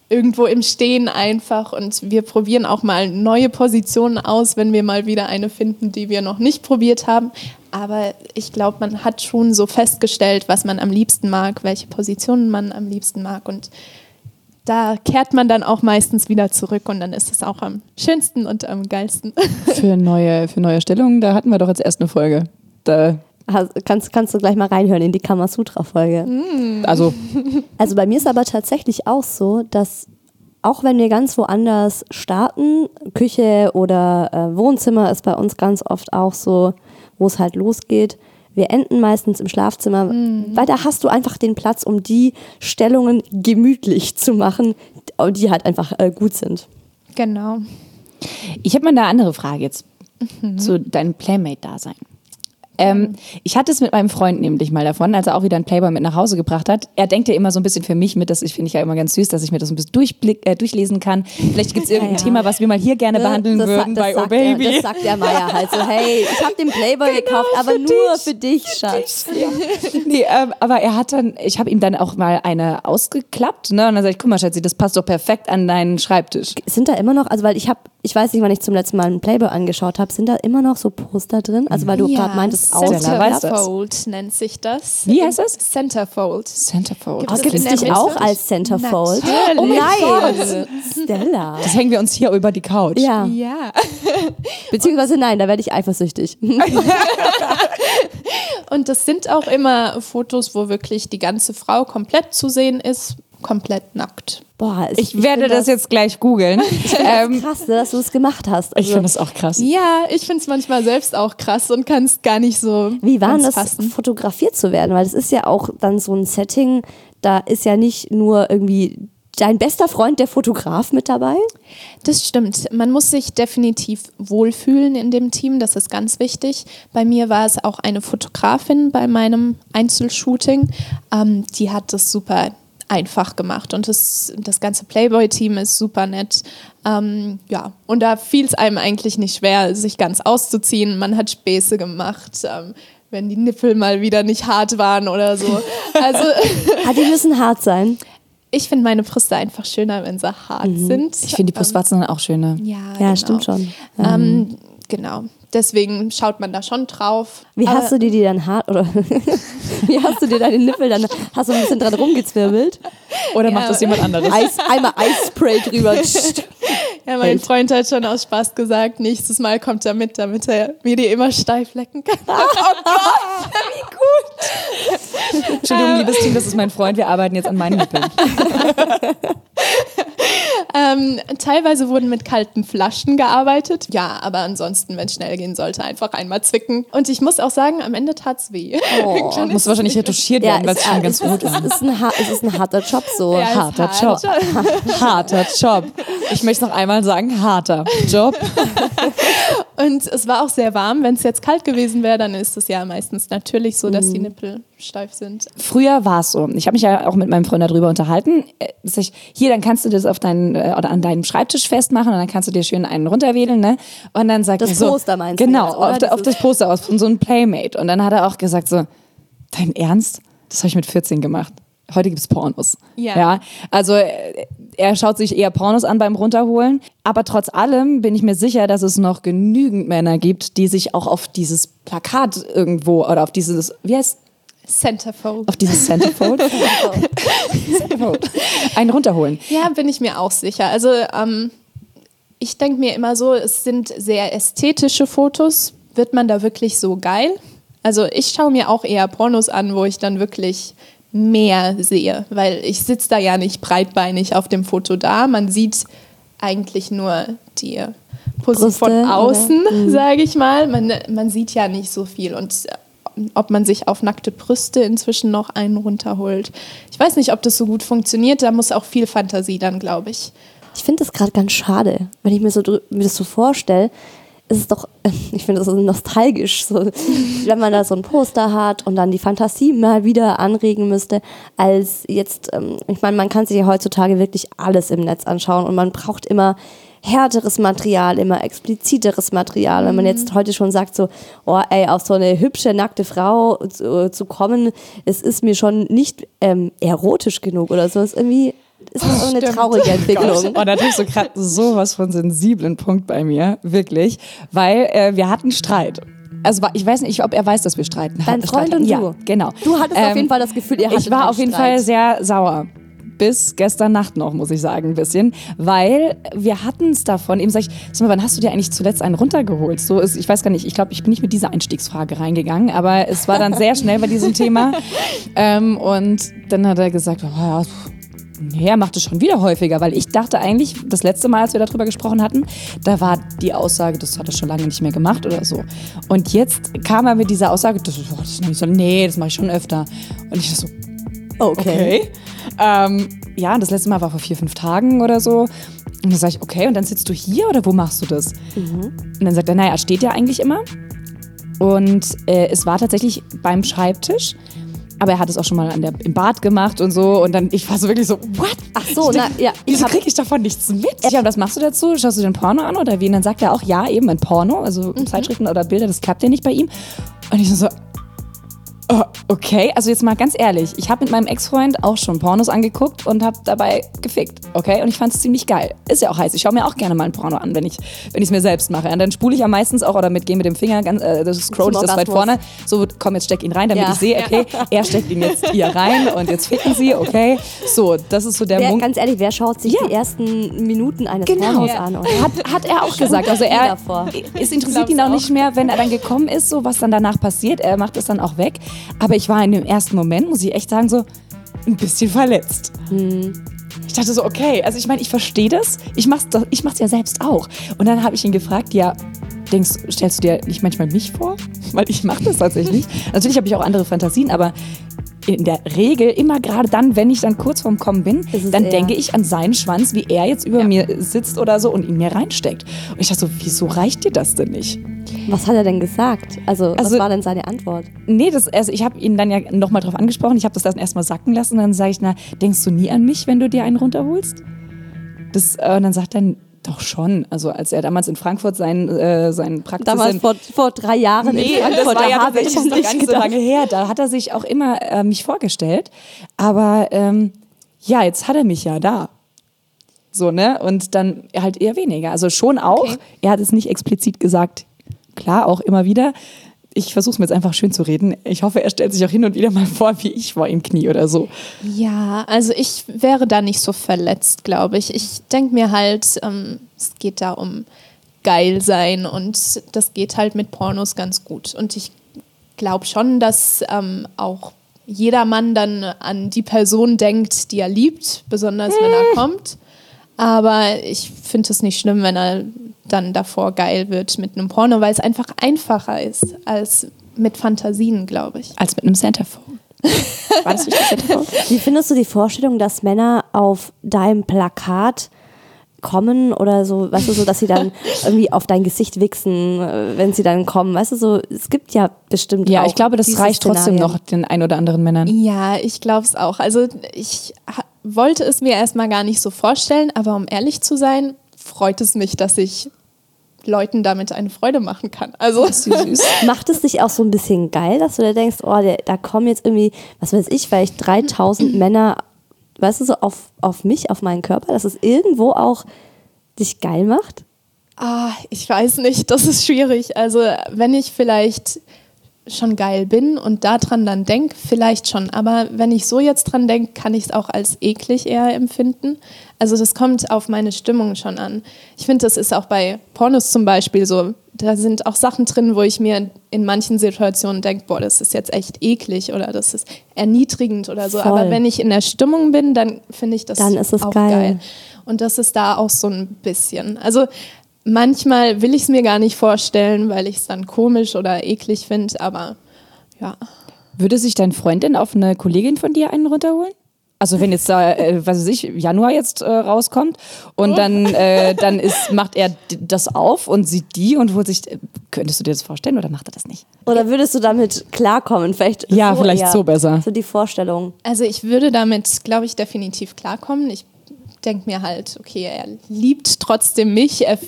irgendwo im Stehen einfach und wir probieren auch mal neue Positionen aus, wenn wir mal wieder eine finden, die wir noch nicht probiert haben. Aber ich glaube, man hat schon so festgestellt, was man am liebsten mag, welche Positionen man am liebsten mag und da kehrt man dann auch meistens wieder zurück und dann ist es auch am schönsten und am geilsten. Für neue Stellungen, da hatten wir doch jetzt erst eine Folge. Da Kannst du gleich mal reinhören in die Kamasutra-Folge. Also bei mir ist aber tatsächlich auch so, dass auch wenn wir ganz woanders starten, Küche oder Wohnzimmer ist bei uns ganz oft auch so, wo es halt losgeht, wir enden meistens im Schlafzimmer, weil da hast du einfach den Platz, um die Stellungen gemütlich zu machen, die halt einfach gut sind. Genau. ich habe mal eine andere Frage jetzt zu deinem Playmate-Dasein. Ich hatte es mit meinem Freund nämlich mal davon, als er auch wieder einen Playboy mit nach Hause gebracht hat. Er denkt ja immer so ein bisschen für mich mit, das finde ich ja immer ganz süß, dass ich mir das ein bisschen durchlesen kann. Vielleicht gibt es irgendein Thema, was wir mal hier gerne behandeln würden bei Oh Baby. Das sagt der Meier halt so, hey, ich habe den Playboy gekauft, aber nur für dich, Schatz. Nee, aber ich habe ihm dann auch mal eine ausgeklappt, ne? Und dann sag ich, guck mal, Schatzi, das passt doch perfekt an deinen Schreibtisch. Sind da immer noch, also weil ich weiß nicht, wann ich zum letzten Mal einen Playboy angeschaut habe, sind da immer noch so Poster drin? Also weil du gerade meintest, Centerfold nennt sich das. Wie heißt das? Centerfold. Centerfold. gibt es dich auch als Centerfold? Natürlich. Oh nein, Stella. Das hängen wir uns hier über die Couch. Ja, Ja. beziehungsweise nein, da werde ich eifersüchtig. Und das sind auch immer Fotos, wo wirklich die ganze Frau komplett zu sehen ist, komplett nackt. Boah, Ich werde find das jetzt gleich googeln. krass, dass du es gemacht hast. Ich Also, finde das auch krass. Ja, ich finde es manchmal selbst auch krass und kann es gar nicht so wie war denn ganz das, fassen. fotografiert zu werden? Weil es ist ja auch dann so ein Setting, da ist ja nicht nur irgendwie dein bester Freund, der Fotograf, mit dabei. Das stimmt. Man muss sich definitiv wohlfühlen in dem Team. Das ist ganz wichtig. Bei mir war es auch eine Fotografin bei meinem Einzelshooting. Die hat das super einfach gemacht und das ganze Playboy-Team ist super nett. Ja, und da fiel es einem eigentlich nicht schwer, sich ganz auszuziehen. Man hat Späße gemacht, wenn die Nippel mal wieder nicht hart waren oder so. Also Die müssen hart sein. ich finde meine Brüste einfach schöner, wenn sie hart sind. Ich finde die Brustwarzen auch schöner. Ja, Ja, genau. stimmt schon. Genau. Deswegen schaut man da schon drauf. Wie Aber hast du die dann hart, oder wie hast du dir deine Nippel dann, hast du ein bisschen dran rumgezwirbelt? Oder macht das jemand anderes? Einmal Eisspray drüber. ja, mein Freund hat schon aus Spaß gesagt, nächstes Mal kommt er mit, damit er mir die immer steif lecken kann. Entschuldigung, liebes Team, das ist mein Freund. Wir arbeiten jetzt an meinen Nippeln. Teilweise wurden mit kalten Flaschen gearbeitet. Ja, aber ansonsten, wenn es schnell gehen sollte, einfach einmal zwicken. Und ich muss auch sagen, am Ende tat's weh. Oh, muss wahrscheinlich retuschiert werden, weil es schon ganz gut ist. Es ist ein harter Job so. Ja, ist Harter hart. Job. Harter Job. Ich möchte noch einmal sagen, harter Job. Und es war auch sehr warm. Wenn es jetzt kalt gewesen wäre, dann ist es ja meistens natürlich so, dass die Nippel steif sind. Früher war es so. Ich habe mich ja auch mit meinem Freund darüber unterhalten. Hier, dann kannst du das auf oder an deinem Schreibtisch festmachen und dann kannst du dir schön einen runterwedeln, ne? Und dann sagt Das er so, Poster meinst du genau, jetzt, oder? auf das Poster aus von so einem Playmate. Und dann hat er auch gesagt so, dein Ernst? Das habe ich mit 14 gemacht. Heute gibt es Pornos. Ja. Also er schaut sich eher Pornos an beim Runterholen. Aber trotz allem bin ich mir sicher, dass es noch genügend Männer gibt, die sich auch auf dieses Plakat irgendwo oder auf dieses, wie heißt Centerfold. auf dieses Centerfold Centerfold einen runterholen. Ja, bin ich mir auch sicher. Also ich denke mir immer so, es sind sehr ästhetische Fotos. Wird man da wirklich so geil? Also ich schaue mir auch eher Pornos an, wo ich dann wirklich mehr sehe, weil ich sitze da ja nicht breitbeinig auf dem Foto da. Man sieht eigentlich nur die Brüste von außen, sage ich mal. Man sieht ja nicht so viel und ob man sich auf nackte Brüste inzwischen noch einen runterholt. Ich weiß nicht, ob das so gut funktioniert. Da muss auch viel Fantasie dann, glaube ich. Ich finde das gerade ganz schade, wenn ich mir das so vorstelle. Ist es doch, ich finde das so nostalgisch, so, wenn man da so ein Poster hat und dann die Fantasie mal wieder anregen müsste, als jetzt, ich meine, man kann sich ja heutzutage wirklich alles im Netz anschauen und man braucht immer härteres Material, immer expliziteres Material. Wenn man jetzt heute schon sagt, so, oh ey, auf so eine hübsche, nackte Frau zu kommen, es ist mir schon nicht erotisch genug oder so, ist irgendwie... ist das so eine traurige Entwicklung. Oh, da triffst du gerade sowas von sensiblen Punkt bei mir, wirklich, weil wir hatten Streit. Also ich weiß nicht, ob er weiß, dass wir streiten. Dein Freund und du? Ja, genau. Du hattest auf jeden Fall das Gefühl, ihr hattet Ich war einen auf jeden Streit. Fall sehr sauer. Bis gestern Nacht noch, muss ich sagen, ein bisschen. Weil wir hatten es davon, eben sag ich, sag mal, wann hast du dir eigentlich zuletzt einen runtergeholt? So ist, ich weiß gar nicht, ich glaube, ich bin nicht mit dieser Einstiegsfrage reingegangen, aber es war dann sehr schnell bei diesem Thema. Und dann hat er gesagt, oh, ja, nee, er macht es schon wieder häufiger, weil ich dachte eigentlich, das letzte Mal, als wir darüber gesprochen hatten, da war die Aussage, das hat er schon lange nicht mehr gemacht oder so. Und jetzt kam er mit dieser Aussage, das ist nicht so, nee, das mache ich schon öfter. Und ich so, okay. Ja, das letzte Mal war vor 4-5 Tagen oder so. Und dann sage ich, okay, und dann sitzt du hier oder wo machst du das? Und dann sagt er, naja, steht ja eigentlich immer. Und es war tatsächlich beim Schreibtisch. Aber er hat es auch schon mal im Bad gemacht und so. Und dann, ich war so wirklich so, what? Ach so, Wieso kriege ich davon nichts mit? Ja, und was machst du dazu? Schaust du den Porno an oder wie? Und dann sagt er auch, ja, eben ein Porno, also Zeitschriften oder Bilder, das klappt ja nicht bei ihm. Und ich so, oh, okay, also jetzt mal ganz ehrlich, ich habe mit meinem Ex-Freund auch schon Pornos angeguckt und habe dabei gefickt, okay? Und ich fand es ziemlich geil. Ist ja auch heiß. Ich schaue mir auch gerne mal ein Porno an, wenn ich es mir selbst mache. Und dann spule ich ja meistens auch oder gehe mit dem Finger, das scroll ich das weit vorne. So, komm, jetzt steck ihn rein, damit ich sehe, okay, er steckt ihn jetzt hier rein und jetzt ficken sie, okay? So, das ist so der Punkt. Ganz ehrlich, wer schaut sich die ersten Minuten eines Pornos an? Oder? Hat er auch gesagt. Also es interessiert ihn auch nicht mehr, wenn er dann gekommen ist, so was dann danach passiert. Er macht es dann auch weg. Aber ich war in dem ersten Moment, muss ich echt sagen, so ein bisschen verletzt. Ich dachte so, okay, also ich meine, ich verstehe das. Ich mach's ja selbst auch. Und dann habe ich ihn gefragt, ja, stellst du dir nicht manchmal mich vor? Weil ich mache das tatsächlich. Natürlich habe ich auch andere Fantasien, aber in der Regel, immer gerade dann, wenn ich dann kurz vorm Kommen bin, dann denke ich an seinen Schwanz, wie er jetzt über mir sitzt oder so und ihn mir reinsteckt. Und ich dachte so, wieso reicht dir das denn nicht? Was hat er denn gesagt? Also was war denn seine Antwort? Nee, ich habe ihn dann ja nochmal drauf angesprochen. Ich habe das dann erstmal sacken lassen. Und dann sage ich, na, denkst du nie an mich, wenn du dir einen runterholst? Und dann sagt er, doch schon. Also als er damals in Frankfurt sein Praktikum... Damals vor 3 Jahren in Frankfurt, das war ja habe ich noch gar nicht so lange her. Da hat er sich auch immer mich vorgestellt. Aber ja, jetzt hat er mich ja da. So, ne? Und dann halt eher weniger. Also schon auch. Okay. Er hat es nicht explizit gesagt. Klar, auch immer wieder. Ich versuche es mir jetzt einfach schön zu reden. Ich hoffe, er stellt sich auch hin und wieder mal vor, wie ich vor ihm knie oder so. Ja, also ich wäre da nicht so verletzt, glaube ich. Ich denke mir halt, es geht da um geil sein und das geht halt mit Pornos ganz gut. Und ich glaube schon, dass auch jeder Mann dann an die Person denkt, die er liebt, besonders wenn er kommt. Aber ich finde es nicht schlimm, wenn er dann davor geil wird mit einem Porno, weil es einfach einfacher ist als mit Fantasien, glaube ich. Als mit einem Centerfold. War das nicht das Centerfold? Wie findest du die Vorstellung, dass Männer auf deinem Plakat kommen oder so, weißt du, so, dass sie dann irgendwie auf dein Gesicht wichsen, wenn sie dann kommen, weißt du, so, es gibt ja bestimmt ja, auch ich glaube, das reicht trotzdem noch den ein oder anderen Männern. Ja, ich glaube es auch. Also ich wollte es mir erstmal gar nicht so vorstellen, aber um ehrlich zu sein, freut es mich, dass ich Leuten damit eine Freude machen kann. Also süß. Macht es dich auch so ein bisschen geil, dass du da denkst, oh, da kommen jetzt irgendwie, was weiß ich, vielleicht 3000 Männer, weißt du, so auf mich, auf meinen Körper, dass es irgendwo auch dich geil macht? Ich weiß nicht, das ist schwierig. Also wenn ich vielleicht schon geil bin und daran dann denke, vielleicht schon. Aber wenn ich so jetzt dran denke, kann ich es auch als eklig eher empfinden. Also das kommt auf meine Stimmung schon an. Ich finde, das ist auch bei Pornos zum Beispiel so. Da sind auch Sachen drin, wo ich mir in manchen Situationen denke, boah, das ist jetzt echt eklig oder das ist erniedrigend oder so. Voll. Aber wenn ich in der Stimmung bin, dann finde ich das dann ist es auch geil. Und das ist da auch so ein bisschen. Also manchmal will ich es mir gar nicht vorstellen, weil ich es dann komisch oder eklig finde, aber ja. Würde sich dein Freund denn auf eine Kollegin von dir einen runterholen? Also wenn jetzt da, was weiß ich, Januar jetzt rauskommt und dann macht er das auf und sieht die und holt sich, könntest du dir das vorstellen oder macht er das nicht? Oder würdest du damit klarkommen? Vielleicht so besser. So die Vorstellung. Also ich würde damit, glaube ich, definitiv klarkommen. Ich denke mir halt, okay, er liebt trotzdem mich, er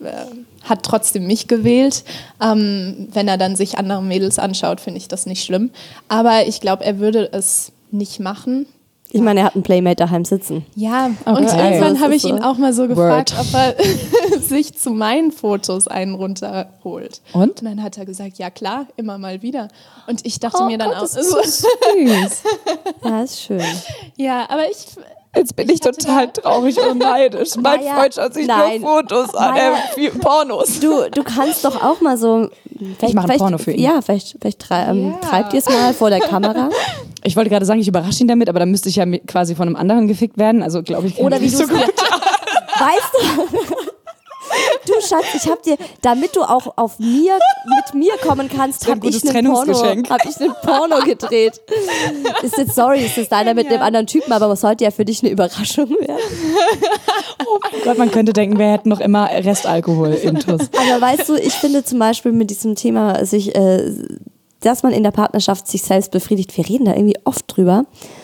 hat trotzdem mich gewählt. Wenn er dann sich andere Mädels anschaut, finde ich das nicht schlimm. Aber ich glaube, er würde es nicht machen. Ich meine, er hat einen Playmate daheim sitzen. Ja, Okay. und irgendwann Das habe ist ich ihn so. auch mal so gefragt, Word. ob er sich zu meinen Fotos einen runterholt. Und? dann hat er gesagt, ja klar, immer mal wieder. Und ich dachte mir dann auch, Süß. Ja, ist schön. ja, aber Jetzt bin ich hatte total traurig und neidisch. Mein Maja, Freund schaut sich nein. nur Fotos an, Maja. Pornos. Du kannst doch auch mal so. Ich mache ein Porno für ihn. Ja, vielleicht treibt ihr es mal vor der Kamera. Ich wollte gerade sagen, ich überrasche ihn damit, aber dann müsste ich ja quasi von einem anderen gefickt werden. Also glaube ich, kann Oder ich wie nicht du so gut. Weißt du? Du Schatz, ich hab dir, damit du auch mit mir kommen kannst, ein habe ich, gutes einen Trennungsgeschenk. Porno gedreht. Ist jetzt deiner mit einem anderen Typen, aber es sollte ja für dich eine Überraschung werden. Oh mein Gott, man könnte denken, wir hätten noch immer Restalkohol intus. Aber weißt du, ich finde zum Beispiel mit diesem Thema, dass man in der Partnerschaft sich selbst befriedigt, wir reden da irgendwie oft drüber.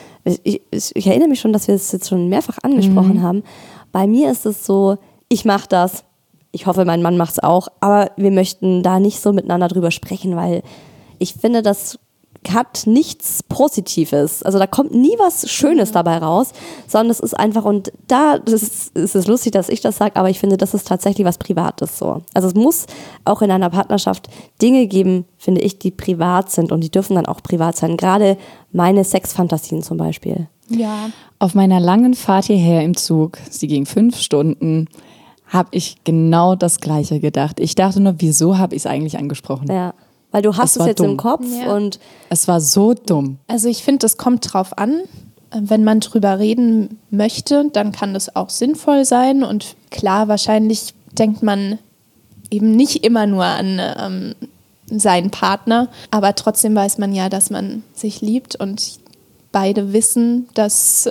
Ich erinnere mich schon, dass wir es jetzt schon mehrfach angesprochen haben. Bei mir ist es so, ich mache das. Ich hoffe, mein Mann macht es auch. Aber wir möchten da nicht so miteinander drüber sprechen, weil ich finde, das hat nichts Positives. Also da kommt nie was Schönes dabei raus, sondern es ist einfach, und es ist lustig, dass ich das sage, aber ich finde, das ist tatsächlich was Privates so. Also es muss auch in einer Partnerschaft Dinge geben, finde ich, die privat sind, und die dürfen dann auch privat sein. Gerade meine Sexfantasien zum Beispiel. ja, Auf meiner langen Fahrt hierher im Zug, sie ging 5 Stunden, habe ich genau das Gleiche gedacht. Ich dachte nur, wieso habe ich es eigentlich angesprochen? Ja. Weil du hast Das es war jetzt dumm. im Kopf Ja. und Es war so dumm. also ich finde, es kommt drauf an. Wenn man drüber reden möchte, dann kann das auch sinnvoll sein. Und klar, wahrscheinlich denkt man eben nicht immer nur an seinen Partner, aber trotzdem weiß man ja, dass man sich liebt, und beide wissen, dass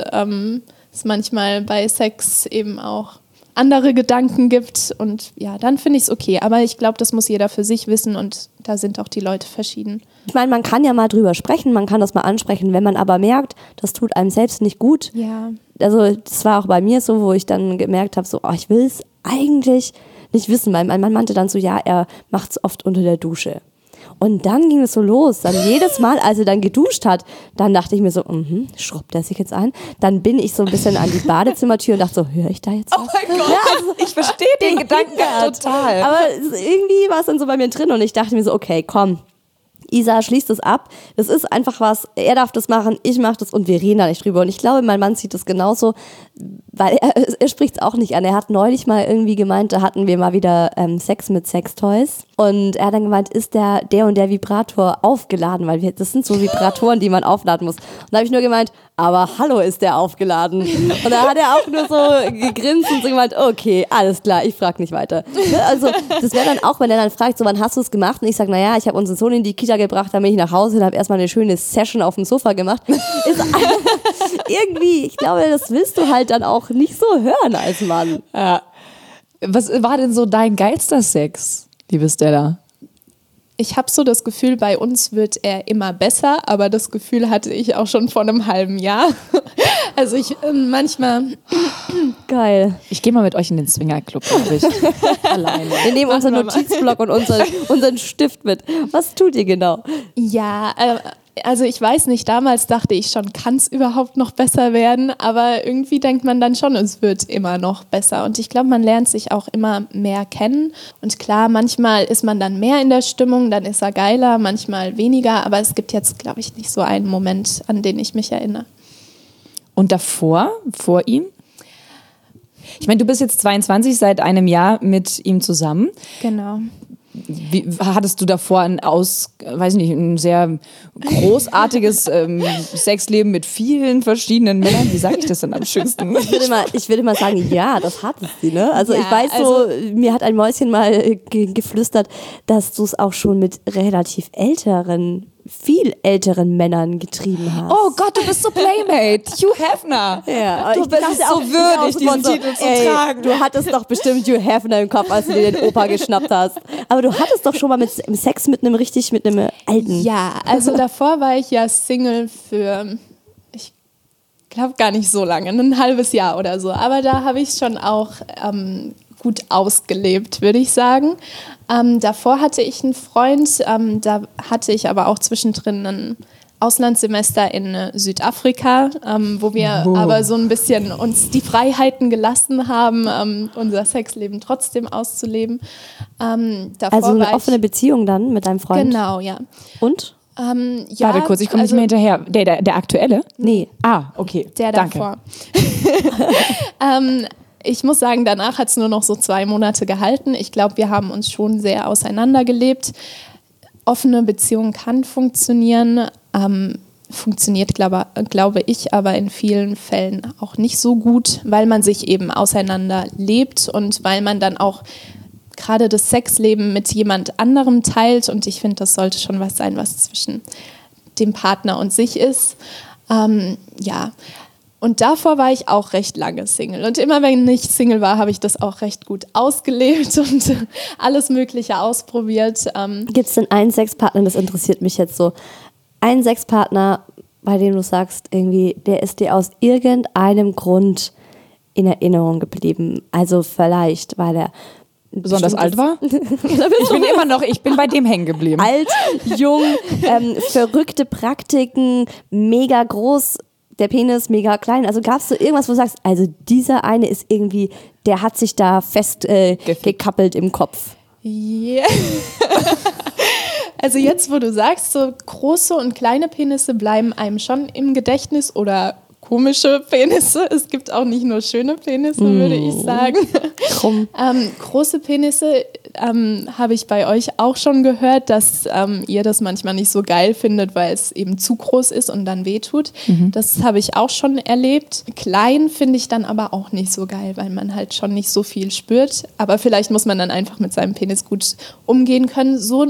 es manchmal bei Sex eben auch andere Gedanken gibt, und ja, dann finde ich es okay. Aber ich glaube, das muss jeder für sich wissen, und da sind auch die Leute verschieden. ich meine, man kann ja mal drüber sprechen, man kann das mal ansprechen, wenn man aber merkt, das tut einem selbst nicht gut. Ja. Also das war auch bei mir so, wo ich dann gemerkt habe, so, ich will es eigentlich nicht wissen, weil mein Mann meinte dann so, ja, er macht es oft unter der Dusche. Und dann ging es so los. Dann jedes Mal, als er dann geduscht hat, dann dachte ich mir so, schrubbt er sich jetzt ein? Dann bin ich so ein bisschen an die Badezimmertür und dachte so, höre ich da jetzt was? mein Gott, ich verstehe den Gedanken total. Aber irgendwie war es dann so bei mir drin, und ich dachte mir so, okay, komm, Isa, schließt es ab. Das ist einfach was, er darf das machen, ich mache das, und wir reden da nicht drüber. Und ich glaube, mein Mann sieht das genauso, weil er spricht es auch nicht an. Er hat neulich mal irgendwie gemeint, da hatten wir mal wieder Sex mit Sextoys. Und er hat dann gemeint, ist der und der Vibrator aufgeladen? Weil das sind so Vibratoren, die man aufladen muss. Und da habe ich nur gemeint, aber hallo, ist der aufgeladen? Und da hat er auch nur so gegrinst und so gemeint, okay, alles klar, ich frage nicht weiter. Also das wäre dann auch, wenn er dann fragt, so, wann hast du es gemacht? Und ich sage, naja, ich habe unseren Sohn in die Kita gebracht, dann bin ich nach Hause und habe erstmal eine schöne Session auf dem Sofa gemacht. Ist irgendwie, ich glaube, das willst du halt dann auch nicht so hören als Mann. Ja. Was war denn so dein geilster Sex, liebe Stella? Ich habe so das Gefühl, bei uns wird er immer besser, aber das Gefühl hatte ich auch schon vor einem halben Jahr. Also ich manchmal, Geil. Ich gehe mal mit euch in den Swingerclub, glaube ich. Alleine. Wir nehmen unseren Notizblock und unseren Stift mit. Was tut ihr genau? ja, also ich weiß nicht, damals dachte ich schon, kann es überhaupt noch besser werden, aber irgendwie denkt man dann schon, es wird immer noch besser, und ich glaube, man lernt sich auch immer mehr kennen, und klar, manchmal ist man dann mehr in der Stimmung, dann ist er geiler, manchmal weniger, aber es gibt jetzt, glaube ich, nicht so einen Moment, an den ich mich erinnere. Und davor, vor ihm? Ich meine, du bist jetzt 22, seit einem Jahr mit ihm zusammen. Genau. Wie, hattest du davor ein sehr großartiges Sexleben mit vielen verschiedenen Männern? Wie sage ich das denn am schönsten? Ich würde mal sagen, ja, das hattest du, ne? Also Ja, ich weiß mir hat ein Mäuschen mal geflüstert, dass du es auch schon mit relativ viel älteren Männern getrieben hast. Oh Gott, du bist so Playmate. Hugh Hefner. Ja, Du bist so würdig, diesen Titel zu tragen. Du hattest doch bestimmt Hugh Hefner im Kopf, als du dir den Opa geschnappt hast. Aber du hattest doch schon mal Sex mit einem alten. Ja, also davor war ich ja Single für, ich glaube gar nicht so lange, ein halbes Jahr oder so. Aber da habe ich es schon auch gut ausgelebt, würde ich sagen. Davor hatte ich einen Freund, da hatte ich aber auch zwischendrin Auslandssemester in Südafrika, wo wir aber so ein bisschen uns die Freiheiten gelassen haben, unser Sexleben trotzdem auszuleben. Davor Also eine war offene Beziehung dann mit deinem Freund? Genau, ja. Und? Ja, Warte kurz, ich komme nicht mehr hinterher. Der aktuelle? Nee. Ah, okay. Der Danke. davor. Ich muss sagen, danach hat es nur noch so 2 Monate gehalten. Ich glaube, wir haben uns schon sehr auseinandergelebt. Offene Beziehung kann funktionieren, funktioniert, glaube ich, aber in vielen Fällen auch nicht so gut, weil man sich eben auseinanderlebt und weil man dann auch gerade das Sexleben mit jemand anderem teilt. Und ich finde, das sollte schon was sein, was zwischen dem Partner und sich ist. Ja. Und davor war ich auch recht lange Single. Und immer wenn ich Single war, habe ich das auch recht gut ausgelebt und alles Mögliche ausprobiert. Gibt es denn einen Sexpartner, das interessiert mich jetzt so, einen Sexpartner, bei dem du sagst, irgendwie, der ist dir aus irgendeinem Grund in Erinnerung geblieben? Also vielleicht, weil er Besonders alt war? Ich bin bei dem hängen geblieben. alt, jung, verrückte Praktiken, mega groß, der Penis mega klein. Also gab es so irgendwas, wo du sagst, also dieser eine ist irgendwie, der hat sich da fest gekappelt im Kopf. Yeah. Also jetzt, wo du sagst, so große und kleine Penisse bleiben einem schon im Gedächtnis oder komische Penisse. Es gibt auch nicht nur schöne Penisse, würde ich sagen. Große Penisse habe ich bei euch auch schon gehört, dass ihr das manchmal nicht so geil findet, weil es eben zu groß ist und dann wehtut. Das habe ich auch schon erlebt. Klein finde ich dann aber auch nicht so geil, weil man halt schon nicht so viel spürt. Aber vielleicht muss man dann einfach mit seinem Penis gut umgehen können. So,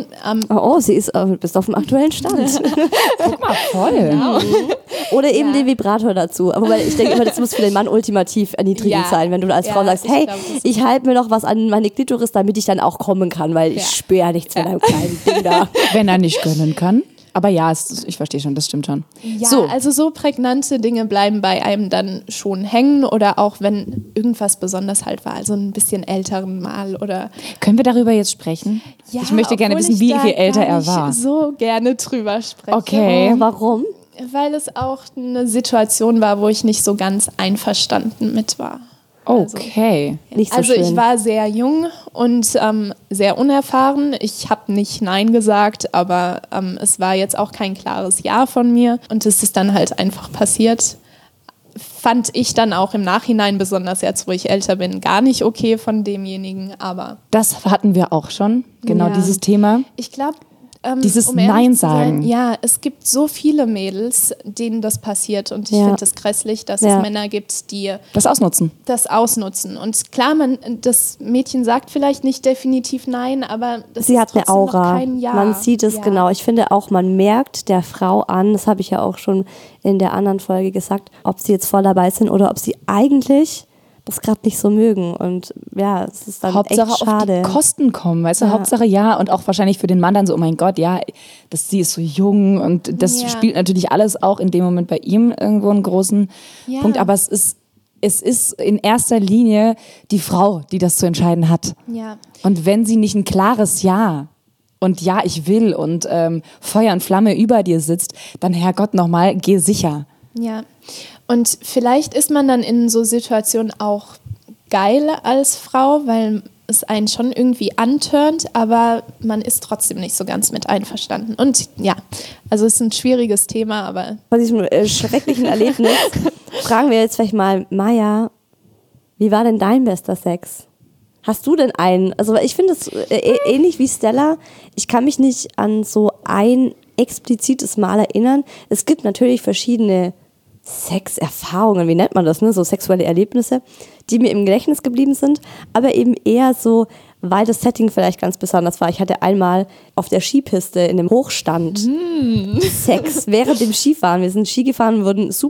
Bist auf dem aktuellen Stand. Guck mal, voll. Genau. Oder eben den Vibrator dazu. Aber ich denke immer, das muss für den Mann ultimativ erniedrigend sein, wenn du als Frau sagst, hey, ich halte mir doch was an meine Klitoris, damit ich dann auch kommen kann, weil ich spüre ja nichts mit einem kleinen Ding da. Wenn er nicht gönnen kann. Aber ja, ich verstehe schon, das stimmt schon. Ja, also so prägnante Dinge bleiben bei einem dann schon hängen oder auch wenn irgendwas besonders halt war, also ein bisschen älteren Mal oder... Können wir darüber jetzt sprechen? Ja, ich möchte gerne wissen, wie viel älter er war. Ich so gerne drüber spreche. Okay. Oh, warum? Weil es auch eine Situation war, wo ich nicht so ganz einverstanden mit war. Okay. Nicht so Also schön. ich war sehr jung und sehr unerfahren. Ich habe nicht Nein gesagt, aber es war jetzt auch kein klares Ja von mir. Und es ist dann halt einfach passiert. Fand ich dann auch im Nachhinein, besonders jetzt, wo ich älter bin, gar nicht okay von demjenigen. Aber Das hatten wir auch schon, genau Ja. dieses Thema. ich glaube, Dieses ehrlich Nein zu sein, sagen. ja, es gibt so viele Mädels, denen das passiert. Und ich finde es grässlich, dass es Männer gibt, die Das ausnutzen. das ausnutzen. Und klar, das Mädchen sagt vielleicht nicht definitiv Nein, aber das Sie ist hat eine trotzdem noch Aura. kein Ja. Man sieht es genau. Ich finde auch, man merkt der Frau an, das habe ich ja auch schon in der anderen Folge gesagt, ob sie jetzt voll dabei sind oder ob sie eigentlich das gerade nicht so mögen. Und ja, es ist dann Hauptsache echt schade. auf die Kosten kommen, weißt du? Hauptsache ja und auch wahrscheinlich für den Mann dann so, oh mein Gott, ja, sie ist so jung und das spielt natürlich alles auch in dem Moment bei ihm irgendwo einen großen Punkt, aber es ist in erster Linie die Frau, die das zu entscheiden hat. Ja. Und wenn sie nicht ein klares Ja und Ja, ich will und Feuer und Flamme über dir sitzt, dann Herrgott nochmal, geh sicher. Ja. Und vielleicht ist man dann in so Situationen auch geil als Frau, weil es einen schon irgendwie antörnt, aber man ist trotzdem nicht so ganz mit einverstanden. Und ja, also es ist ein schwieriges Thema, aber... Von diesem schrecklichen Erlebnis fragen wir jetzt vielleicht mal, Maja, wie war denn dein bester Sex? Hast du denn einen? Also ich finde es ähnlich wie Stella. Ich kann mich nicht an so ein explizites Mal erinnern. Es gibt natürlich verschiedene Sexerfahrungen, wie nennt man das, ne? So sexuelle Erlebnisse, die mir im Gedächtnis geblieben sind, aber eben eher so, weil das Setting vielleicht ganz besonders war. Ich hatte einmal auf der Skipiste in einem Hochstand Sex während dem Skifahren. Wir sind Ski gefahren, wurden super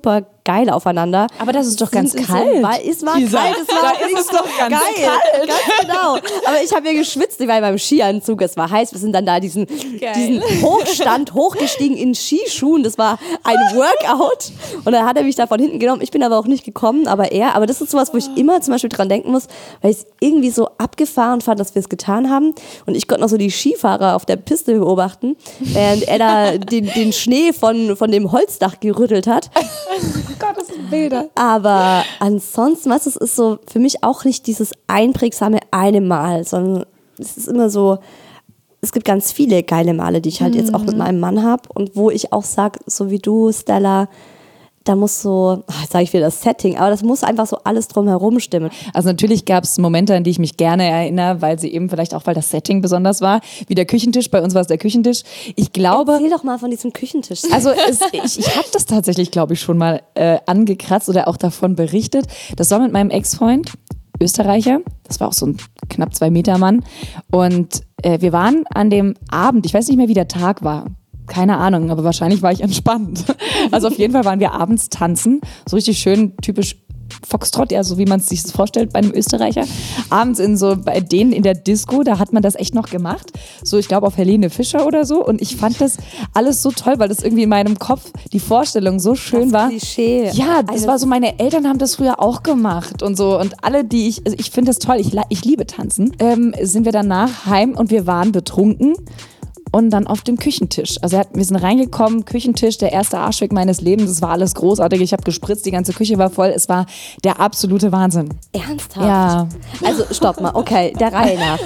geil aufeinander. Aber das ist doch ganz Sind in kalt. Es war Lisa, kalt, es war da auch ist nicht es doch ganz geil. kalt. Ganz genau. Aber ich habe ja geschwitzt, ich war beim Skianzug, es war heiß. Wir sind dann da diesen Hochstand hochgestiegen in Skischuhen. Das war ein Workout. Und dann hat er mich da von hinten genommen. Ich bin aber auch nicht gekommen, aber er. Aber das ist sowas, wo ich immer zum Beispiel dran denken muss, weil ich es irgendwie so abgefahren fand, dass wir es getan haben. Und ich konnte noch so die Skifahrer auf der Piste beobachten, während er da den Schnee von dem Holzdach gerüttelt hat. Gott, das sind Bilder. Aber ansonsten, was es ist so für mich auch nicht dieses einprägsame eine Mal, sondern es ist immer so, es gibt ganz viele geile Male, die ich halt jetzt auch mit meinem Mann habe und wo ich auch sage, so wie du, Stella, da muss so, jetzt sage ich wieder das Setting, aber das muss einfach so alles drumherum stimmen. Also natürlich gab es Momente, an die ich mich gerne erinnere, weil sie eben vielleicht auch, weil das Setting besonders war, wie der Küchentisch, bei uns war es der Küchentisch. Ich glaube... Erzähl doch mal von diesem Küchentisch. Also ich habe das tatsächlich, glaube ich, schon mal angekratzt oder auch davon berichtet. Das war mit meinem Ex-Freund, Österreicher, das war auch so ein knapp 2 Meter Mann und wir waren an dem Abend, ich weiß nicht mehr, wie der Tag war, keine Ahnung, aber wahrscheinlich war ich entspannt. Also auf jeden Fall waren wir abends tanzen, so richtig schön typisch Foxtrott, ja, so wie man es sich vorstellt bei einem Österreicher. Abends bei denen in der Disco, da hat man das echt noch gemacht. So, ich glaube auf Helene Fischer oder so. Und ich fand das alles so toll, weil das irgendwie in meinem Kopf die Vorstellung so schön war. Klischee. Ja, das war so, meine Eltern haben das früher auch gemacht und so. Und alle, also ich finde das toll, ich liebe Tanzen. Sind wir danach heim und wir waren betrunken. Und dann auf dem Küchentisch. Also wir sind reingekommen, Küchentisch, der erste Arschweg meines Lebens. Es war alles großartig. Ich habe gespritzt, die ganze Küche war voll. Es war der absolute Wahnsinn. Ernsthaft? Ja. Also stopp mal, okay, der Reihe nach.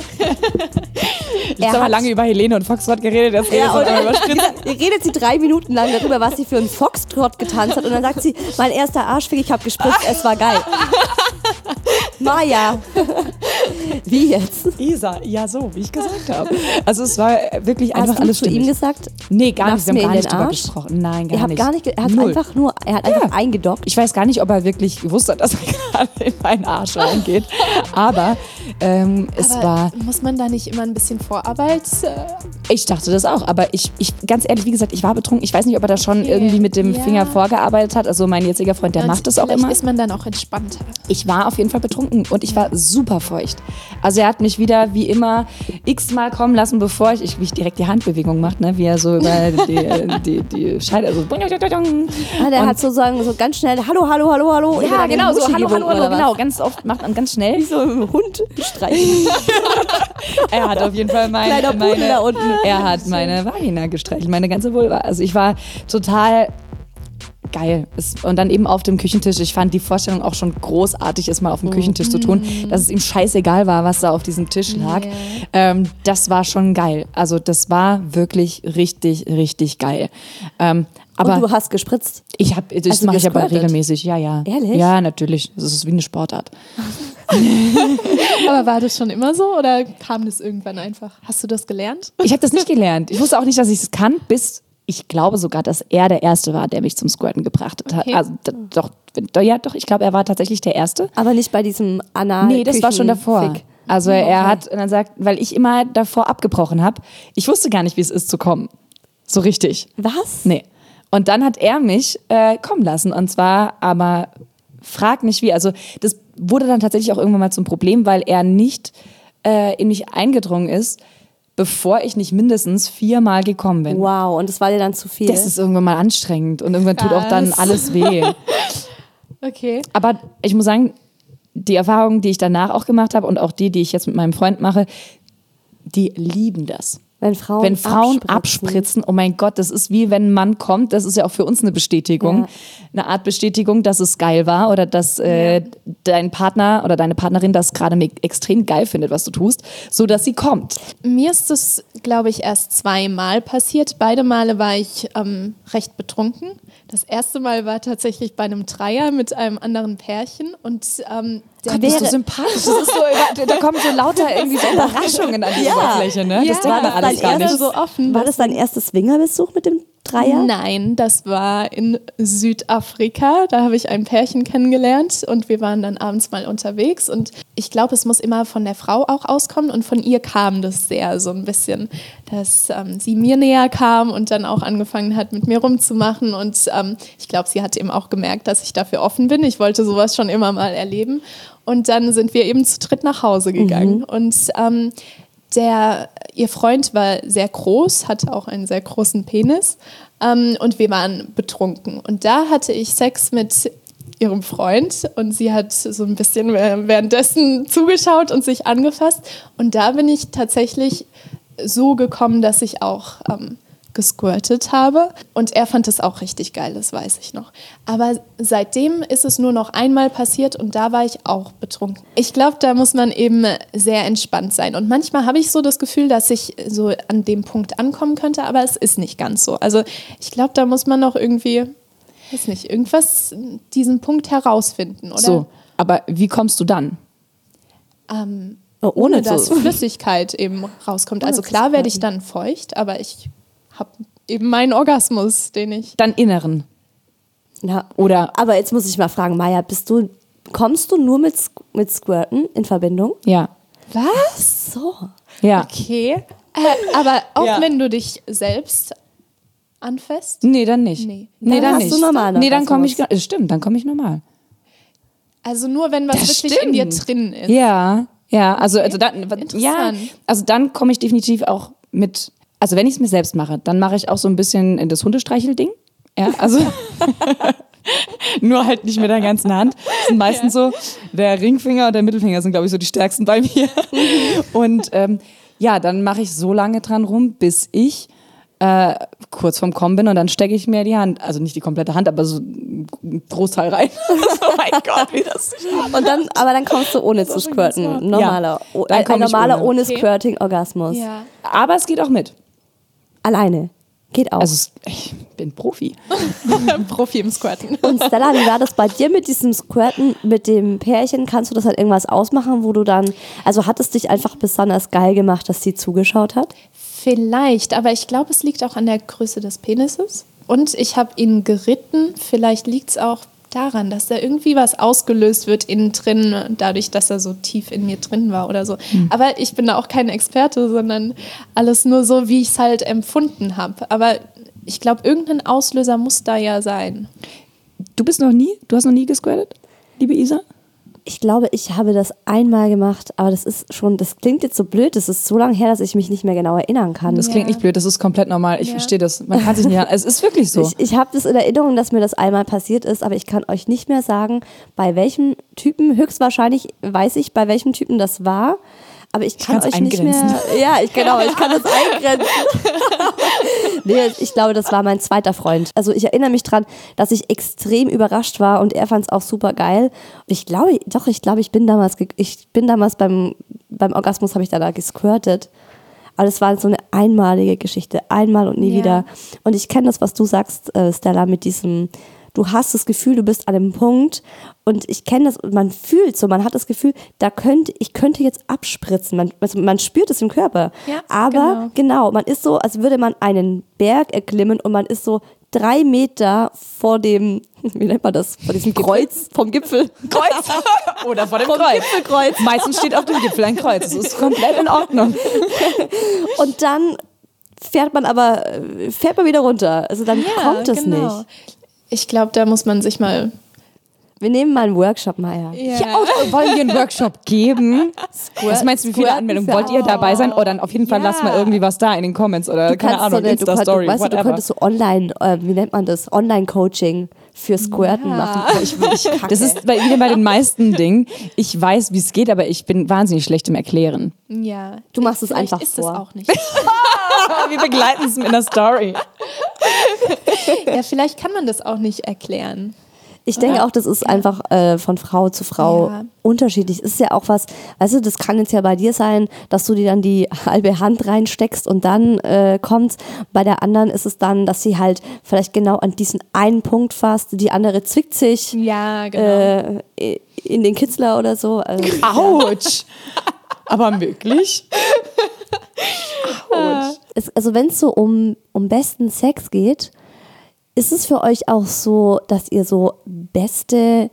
Jetzt haben wir lange über Helene und Foxtrott geredet. Jetzt Ja, und ihr redet sie 3 Minuten lang darüber, was sie für einen Foxtrott getanzt hat. Und dann sagt sie, mein erster Arschfick, ich habe gespritzt, es war geil. Maja. Wie jetzt? Isa, ja so, wie ich gesagt habe. Also es war wirklich einfach Hast du alles zu ihm stimmig. gesagt? Nee, gar nicht. Wir haben Mach's mir gar in nicht den drüber Arsch? gesprochen. Nein, Er gar nicht. er hat Null. einfach eingedockt. Ich weiß gar nicht, ob er wirklich gewusst hat, dass er gerade in meinen Arsch reingeht. Aber es war... Muss man da nicht immer ein bisschen Vorarbeit? Ich dachte das auch, aber ich ganz ehrlich, wie gesagt, ich war betrunken. Ich weiß nicht, ob er da schon irgendwie mit dem Finger vorgearbeitet hat. Also mein jetziger Freund, der macht das auch immer. Ist man dann auch entspannter. Ich war auf jeden Fall betrunken und ich war super feucht. Also er hat mich wieder wie immer x-mal kommen lassen, bevor ich direkt die Handbewegung macht, ne? Wie er so über die Scheide, also Der hat so ganz schnell Hallo. ja, genau, so hallo, oder genau, ganz oft macht man ganz schnell. Wie so ein Hund streichen. Er hat auf jeden Fall Kleiner Pudel da unten. Er hat meine Vagina gestreichelt, meine ganze Vulva. Also ich war total geil. Und dann eben auf dem Küchentisch. Ich fand die Vorstellung auch schon großartig, es mal auf dem Küchentisch zu tun, dass es ihm scheißegal war, was da auf diesem Tisch lag. Das war schon geil. Also das war wirklich richtig, richtig geil. Aber Und du hast gespritzt? Das mache ich aber regelmäßig, ja. Ehrlich? Ja, natürlich. Das ist wie eine Sportart. Aber war das schon immer so oder kam das irgendwann einfach? Hast du das gelernt? Ich habe das nicht gelernt. Ich wusste auch nicht, dass ich es kann, bis ich glaube sogar, dass er der Erste war, der mich zum Squirten gebracht hat. Okay. Also doch, ich glaube, er war tatsächlich der Erste. Aber nicht bei diesem Nee, das war schon davor. Fick. Also er hat, und dann sagt, weil ich immer davor abgebrochen habe, ich wusste gar nicht, wie es ist zu kommen. So richtig. Was? Nee. Und dann hat er mich kommen lassen. Und zwar, aber frag nicht wie. Also das wurde dann tatsächlich auch irgendwann mal zum Problem, weil er nicht in mich eingedrungen ist, bevor ich nicht mindestens 4-mal gekommen bin. Wow, und das war dir dann zu viel? Das ist irgendwann mal anstrengend und irgendwann tut auch dann alles weh. Okay. Aber ich muss sagen, die Erfahrungen, die ich danach auch gemacht habe und auch die ich jetzt mit meinem Freund mache, die lieben das. Wenn Frauen abspritzen, oh mein Gott, das ist wie wenn ein Mann kommt, das ist ja auch für uns eine Bestätigung, eine Art Bestätigung, dass es geil war oder dass dein Partner oder deine Partnerin das gerade extrem geil findet, was du tust, so dass sie kommt. Mir ist das, glaube ich, erst 2-mal passiert. Beide Male war ich recht betrunken. Das erste Mal war tatsächlich bei einem Dreier mit einem anderen Pärchen und Gott, bist du sympathisch. Das ist so, da kommen so lauter irgendwie so Überraschungen an die Oberfläche, ne? Das denkt man alles gar nicht. So offen. War das dein erster Swingerbesuch mit dem Dreier? Nein, das war in Südafrika. Da habe ich ein Pärchen kennengelernt und wir waren dann abends mal unterwegs. Und ich glaube, es muss immer von der Frau auch auskommen. Und von ihr kam das sehr so ein bisschen, dass sie mir näher kam und dann auch angefangen hat, mit mir rumzumachen. Und ich glaube, sie hat eben auch gemerkt, dass ich dafür offen bin. Ich wollte sowas schon immer mal erleben. Und dann sind wir eben zu dritt nach Hause gegangen. Und ihr Freund war sehr groß, hatte auch einen sehr großen Penis und wir waren betrunken. Und da hatte ich Sex mit ihrem Freund und sie hat so ein bisschen währenddessen zugeschaut und sich angefasst. Und da bin ich tatsächlich so gekommen, dass ich auch gesquirtet habe. Und er fand es auch richtig geil, das weiß ich noch. Aber seitdem ist es nur noch einmal passiert und da war ich auch betrunken. Ich glaube, da muss man eben sehr entspannt sein. Und manchmal habe ich so das Gefühl, dass ich so an dem Punkt ankommen könnte, aber es ist nicht ganz so. Also ich glaube, da muss man noch irgendwie, weiß nicht, irgendwas, diesen Punkt herausfinden, oder? So, aber wie kommst du dann? Ohne dass Flüssigkeit eben rauskommt. Also klar werde ich dann feucht, aber ich habe eben meinen Orgasmus, den ich... Dann inneren. Ja. Oder? Aber jetzt muss ich mal fragen, Maja, kommst du nur mit Squirten in Verbindung? Ja. Was? So. Ja. Okay. Aber auch wenn du dich selbst anfasst? Nee, dann nicht. Nee. Dann Dann hast nicht. du normal Nee, dann komme ich... Orgasmus. Stimmt, dann komme ich normal. Also nur, wenn was Das wirklich in dir stimmt. drin ist. Ja, also dann, Interessant. ja, also dann komme ich definitiv auch mit, also wenn ich es mir selbst mache, dann mache ich auch so ein bisschen in das Hundestreichel-Ding. Ja, also nur halt nicht mit der ganzen Hand. Das sind meistens so, der Ringfinger und der Mittelfinger sind, glaube ich, so die stärksten bei mir. Und dann mache ich so lange dran rum, bis ich kurz vorm Kommen bin und dann stecke ich mir die Hand, also nicht die komplette Hand, aber so einen Großteil rein. Oh mein Gott, wie das Aber dann kommst du ohne zu squirten. Normaler, Dann komm ein ich normaler ohne. ohne Squirting-Orgasmus. Ja. Aber es geht auch mit. Alleine. Geht auch. Also ich bin Profi. Profi im Squirten. Und Stella, wie war das bei dir mit diesem Squirten, mit dem Pärchen? Kannst du das halt irgendwas ausmachen, wo du dann, also hat es dich einfach besonders geil gemacht, dass sie zugeschaut hat? Vielleicht, aber ich glaube, es liegt auch an der Größe des Penises. Und ich habe ihn geritten. Vielleicht liegt es auch daran, dass da irgendwie was ausgelöst wird innen drin, dadurch, dass er so tief in mir drin war oder so. Aber ich bin da auch kein Experte, sondern alles nur so, wie ich es halt empfunden habe. Aber ich glaube, irgendein Auslöser muss da ja sein. Du hast noch nie gesquirtet, liebe Isa? Ich glaube, ich habe das einmal gemacht, aber das klingt jetzt so blöd, das ist so lange her, dass ich mich nicht mehr genau erinnern kann. Das klingt nicht blöd, das ist komplett normal. Ich verstehe das. Man kann sich nicht es ist wirklich so. Ich habe das in Erinnerung, dass mir das einmal passiert ist, aber ich kann euch nicht mehr sagen, bei welchem Typen, höchstwahrscheinlich weiß ich, bei welchem Typen das war. Aber ich kann euch nicht mehr. Ja, ich kann das eingrenzen. Nee, ich glaube, das war mein zweiter Freund. Also ich erinnere mich dran, dass ich extrem überrascht war und er fand es auch super geil. Ich glaube, ich bin damals beim Orgasmus habe ich da gesquirtet. Aber das war so eine einmalige Geschichte, einmal und nie wieder. Und ich kenne das, was du sagst, Stella, mit diesem, du hast das Gefühl, du bist an einem Punkt und ich kenne das, man fühlt so, man hat das Gefühl, ich könnte jetzt abspritzen, man spürt es im Körper. Ja, aber genau, man ist so, als würde man einen Berg erklimmen und man ist so 3 Meter vor dem, wie nennt man das, vor diesem Kreuz, vom Gipfel. Kreuz! Oder vor dem Vom Kreuz. Gipfelkreuz. Meistens steht auf dem Gipfel ein Kreuz. Das ist komplett in Ordnung. Und dann fährt man wieder runter. Also dann kommt es nicht. Ich glaube, da muss man sich mal... Wir nehmen mal einen Workshop, Maja. Wollen wir einen Workshop geben? Was meinst du, wie viele Squirten Anmeldungen? für Wollt ihr dabei sein? Oder dann auf jeden Fall lasst mal irgendwie was da in den Comments oder keine Ahnung, Insta-Story, du whatever. könntest so online, wie nennt man das? Online-Coaching für Squirten machen. Ich kacke. Das ist wieder bei den meisten Dingen. Ich weiß, wie es geht, aber ich bin wahnsinnig schlecht im Erklären. Ja. Du machst es Vielleicht einfach ist vor. es auch nicht. Wir begleiten es mit einer Story. Ja, vielleicht kann man das auch nicht erklären. Ich denke auch, das ist einfach von Frau zu Frau unterschiedlich. Es ist ja auch was, weißt du, das kann jetzt ja bei dir sein, dass du dir dann die halbe Hand reinsteckst und dann kommt's. Bei der anderen ist es dann, dass sie halt vielleicht genau an diesen einen Punkt fasst, die andere zwickt sich Ja, genau. in den Kitzler oder so. Autsch! Aber wirklich? Also wenn es so um besten Sex geht, Ist es für euch auch so, dass ihr so beste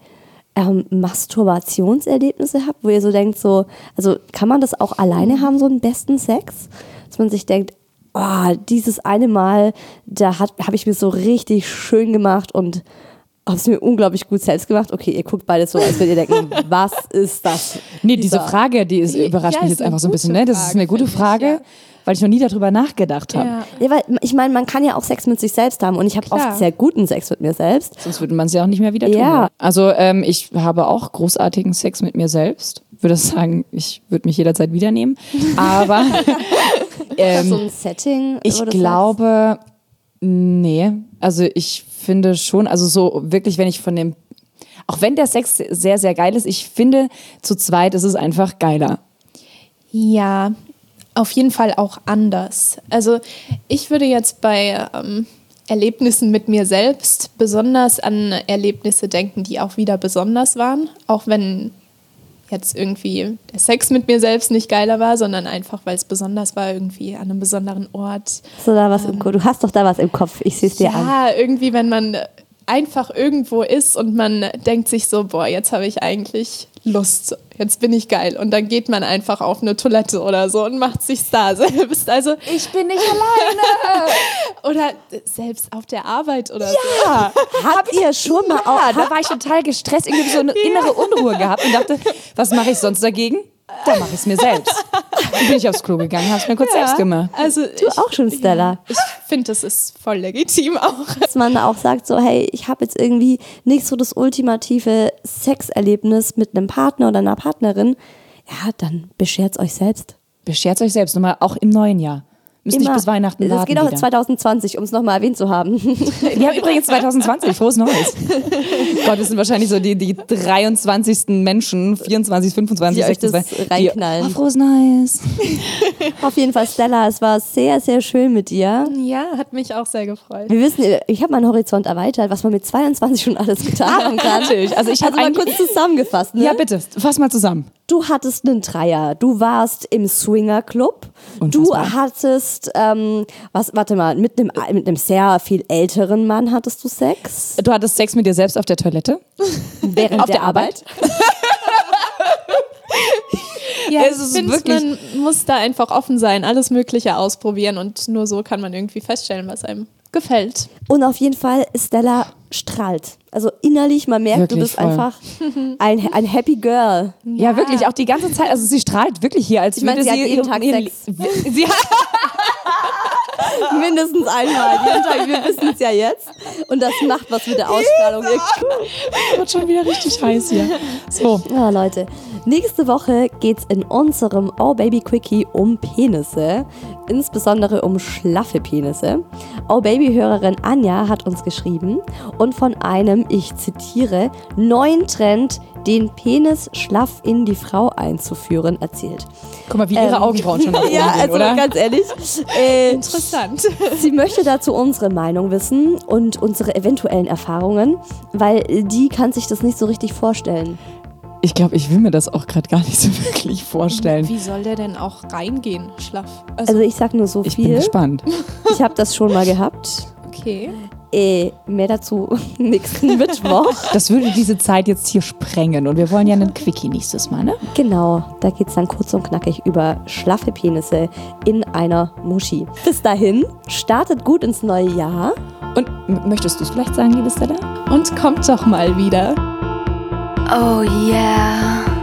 Masturbationserlebnisse habt, wo ihr so denkt, so, also kann man das auch alleine haben, so einen besten Sex? Dass man sich denkt, oh, dieses eine Mal, da habe ich mir so richtig schön gemacht und habe es mir unglaublich gut selbst gemacht. Okay, ihr guckt beide so, als würdet ihr denken, was ist das? Nee, diese Frage, die überrascht mich jetzt einfach so ein bisschen. Ne? Das ist eine gute Frage, weil ich noch nie darüber nachgedacht habe. Ja, weil ich meine, man kann ja auch Sex mit sich selbst haben und ich habe oft sehr guten Sex mit mir selbst. Sonst würde man es ja auch nicht mehr wieder tun. Ja. Ne? Also ich habe auch großartigen Sex mit mir selbst. Würde sagen, ich würde mich jederzeit wieder nehmen. Aber So ein Setting? ich wo du glaube, nee. Also ich finde schon, also so wirklich, wenn ich von dem, auch wenn der Sex sehr, sehr geil ist, ich finde, zu zweit ist es einfach geiler. Ja, auf jeden Fall auch anders. Also ich würde jetzt bei Erlebnissen mit mir selbst besonders an Erlebnisse denken, die auch wieder besonders waren. Auch wenn jetzt irgendwie der Sex mit mir selbst nicht geiler war, sondern einfach, weil es besonders war, irgendwie an einem besonderen Ort. Hast du da was im Kopf? Du hast doch da was im Kopf. Ich sehe es dir an. Ja, irgendwie, wenn man einfach irgendwo ist und man denkt sich so, boah, jetzt habe ich eigentlich Lust, jetzt bin ich geil. Und dann geht man einfach auf eine Toilette oder so und macht sich's da selbst. Also Ich bin nicht alleine. oder selbst auf der Arbeit oder so. Ja, Habt ihr schon mal auch... da war ich total gestresst, irgendwie so eine innere Unruhe gehabt und dachte, was mache ich sonst dagegen? Da mache ich es mir selbst. Dann bin ich aufs Klo gegangen, habe es mir kurz selbst gemacht. Also Du auch schon, Stella. ich finde, das ist voll legitim auch. Dass man auch sagt so, hey, ich habe jetzt irgendwie nicht so das ultimative Sexerlebnis mit einem Partner oder einer Partnerin. Ja, dann beschert's euch selbst. Beschert euch selbst nochmal, auch im neuen Jahr. Müsst nicht bis Weihnachten warten. Das geht auch wieder. 2020, um es nochmal erwähnt zu haben. Wir haben übrigens 2020, frohes Neues. Gott, das sind wahrscheinlich so die 23. Menschen, 24, 25, Die euch das 26, reinknallen. frohes Neues. Auf jeden Fall, Stella, es war sehr, sehr schön mit dir. Ja, hat mich auch sehr gefreut. Wir wissen, ich habe meinen Horizont erweitert, was man mit 22 schon alles getan haben kann. Natürlich. Also ich habe mal kurz zusammengefasst. Ne? Ja, bitte, fass mal zusammen. Du hattest einen Dreier, du warst im Swingerclub, du Unfassbar. hattest, mit einem sehr viel älteren Mann hattest du Sex. Du hattest Sex mit dir selbst auf der Toilette? Während Auf der Arbeit? Ja, Es ist ich finde, wirklich- man muss da einfach offen sein, alles Mögliche ausprobieren und nur so kann man irgendwie feststellen, was einem gefällt. Und auf jeden Fall, Stella strahlt. Also innerlich, man merkt, du Wirklich bist voll. einfach ein Happy Girl. Ja, wirklich, auch die ganze Zeit. Also sie strahlt wirklich hier, als meine, würde sie hat jeden Tag Sex. Sie hat Mindestens einmal jeden Tag, wir wissen es ja jetzt. Und das macht was mit der Ausstrahlung. wird schon wieder richtig heiß hier. So. Ja, Leute, nächste Woche geht es in unserem Oh Baby Quickie um Penisse, insbesondere um schlaffe Penisse. Oh Baby-Hörerin Anja hat uns geschrieben und von einem, ich zitiere, neuen Trend, den Penis schlaff in die Frau einzuführen, erzählt. Guck mal, wie ihre Augenbrauen schon nach oben Ja, gehen, also oder? ganz ehrlich. Interessant. Sie möchte dazu unsere Meinung wissen und unsere eventuellen Erfahrungen, weil die kann sich das nicht so richtig vorstellen. Ich glaube, ich will mir das auch gerade gar nicht so wirklich vorstellen. Wie soll der denn auch reingehen, schlaff? Also ich sag nur so Ich bin viel. gespannt. Ich habe das schon mal gehabt. okay. Mehr dazu nächsten Mittwoch. Das würde diese Zeit jetzt hier sprengen und wir wollen ja einen Quickie nächstes Mal, ne? Genau, da geht es dann kurz und knackig über schlaffe Penisse in einer Muschi. Bis dahin, startet gut ins neue Jahr. Und möchtest du es vielleicht sagen, liebe Stella? Und kommt doch mal wieder. Oh yeah.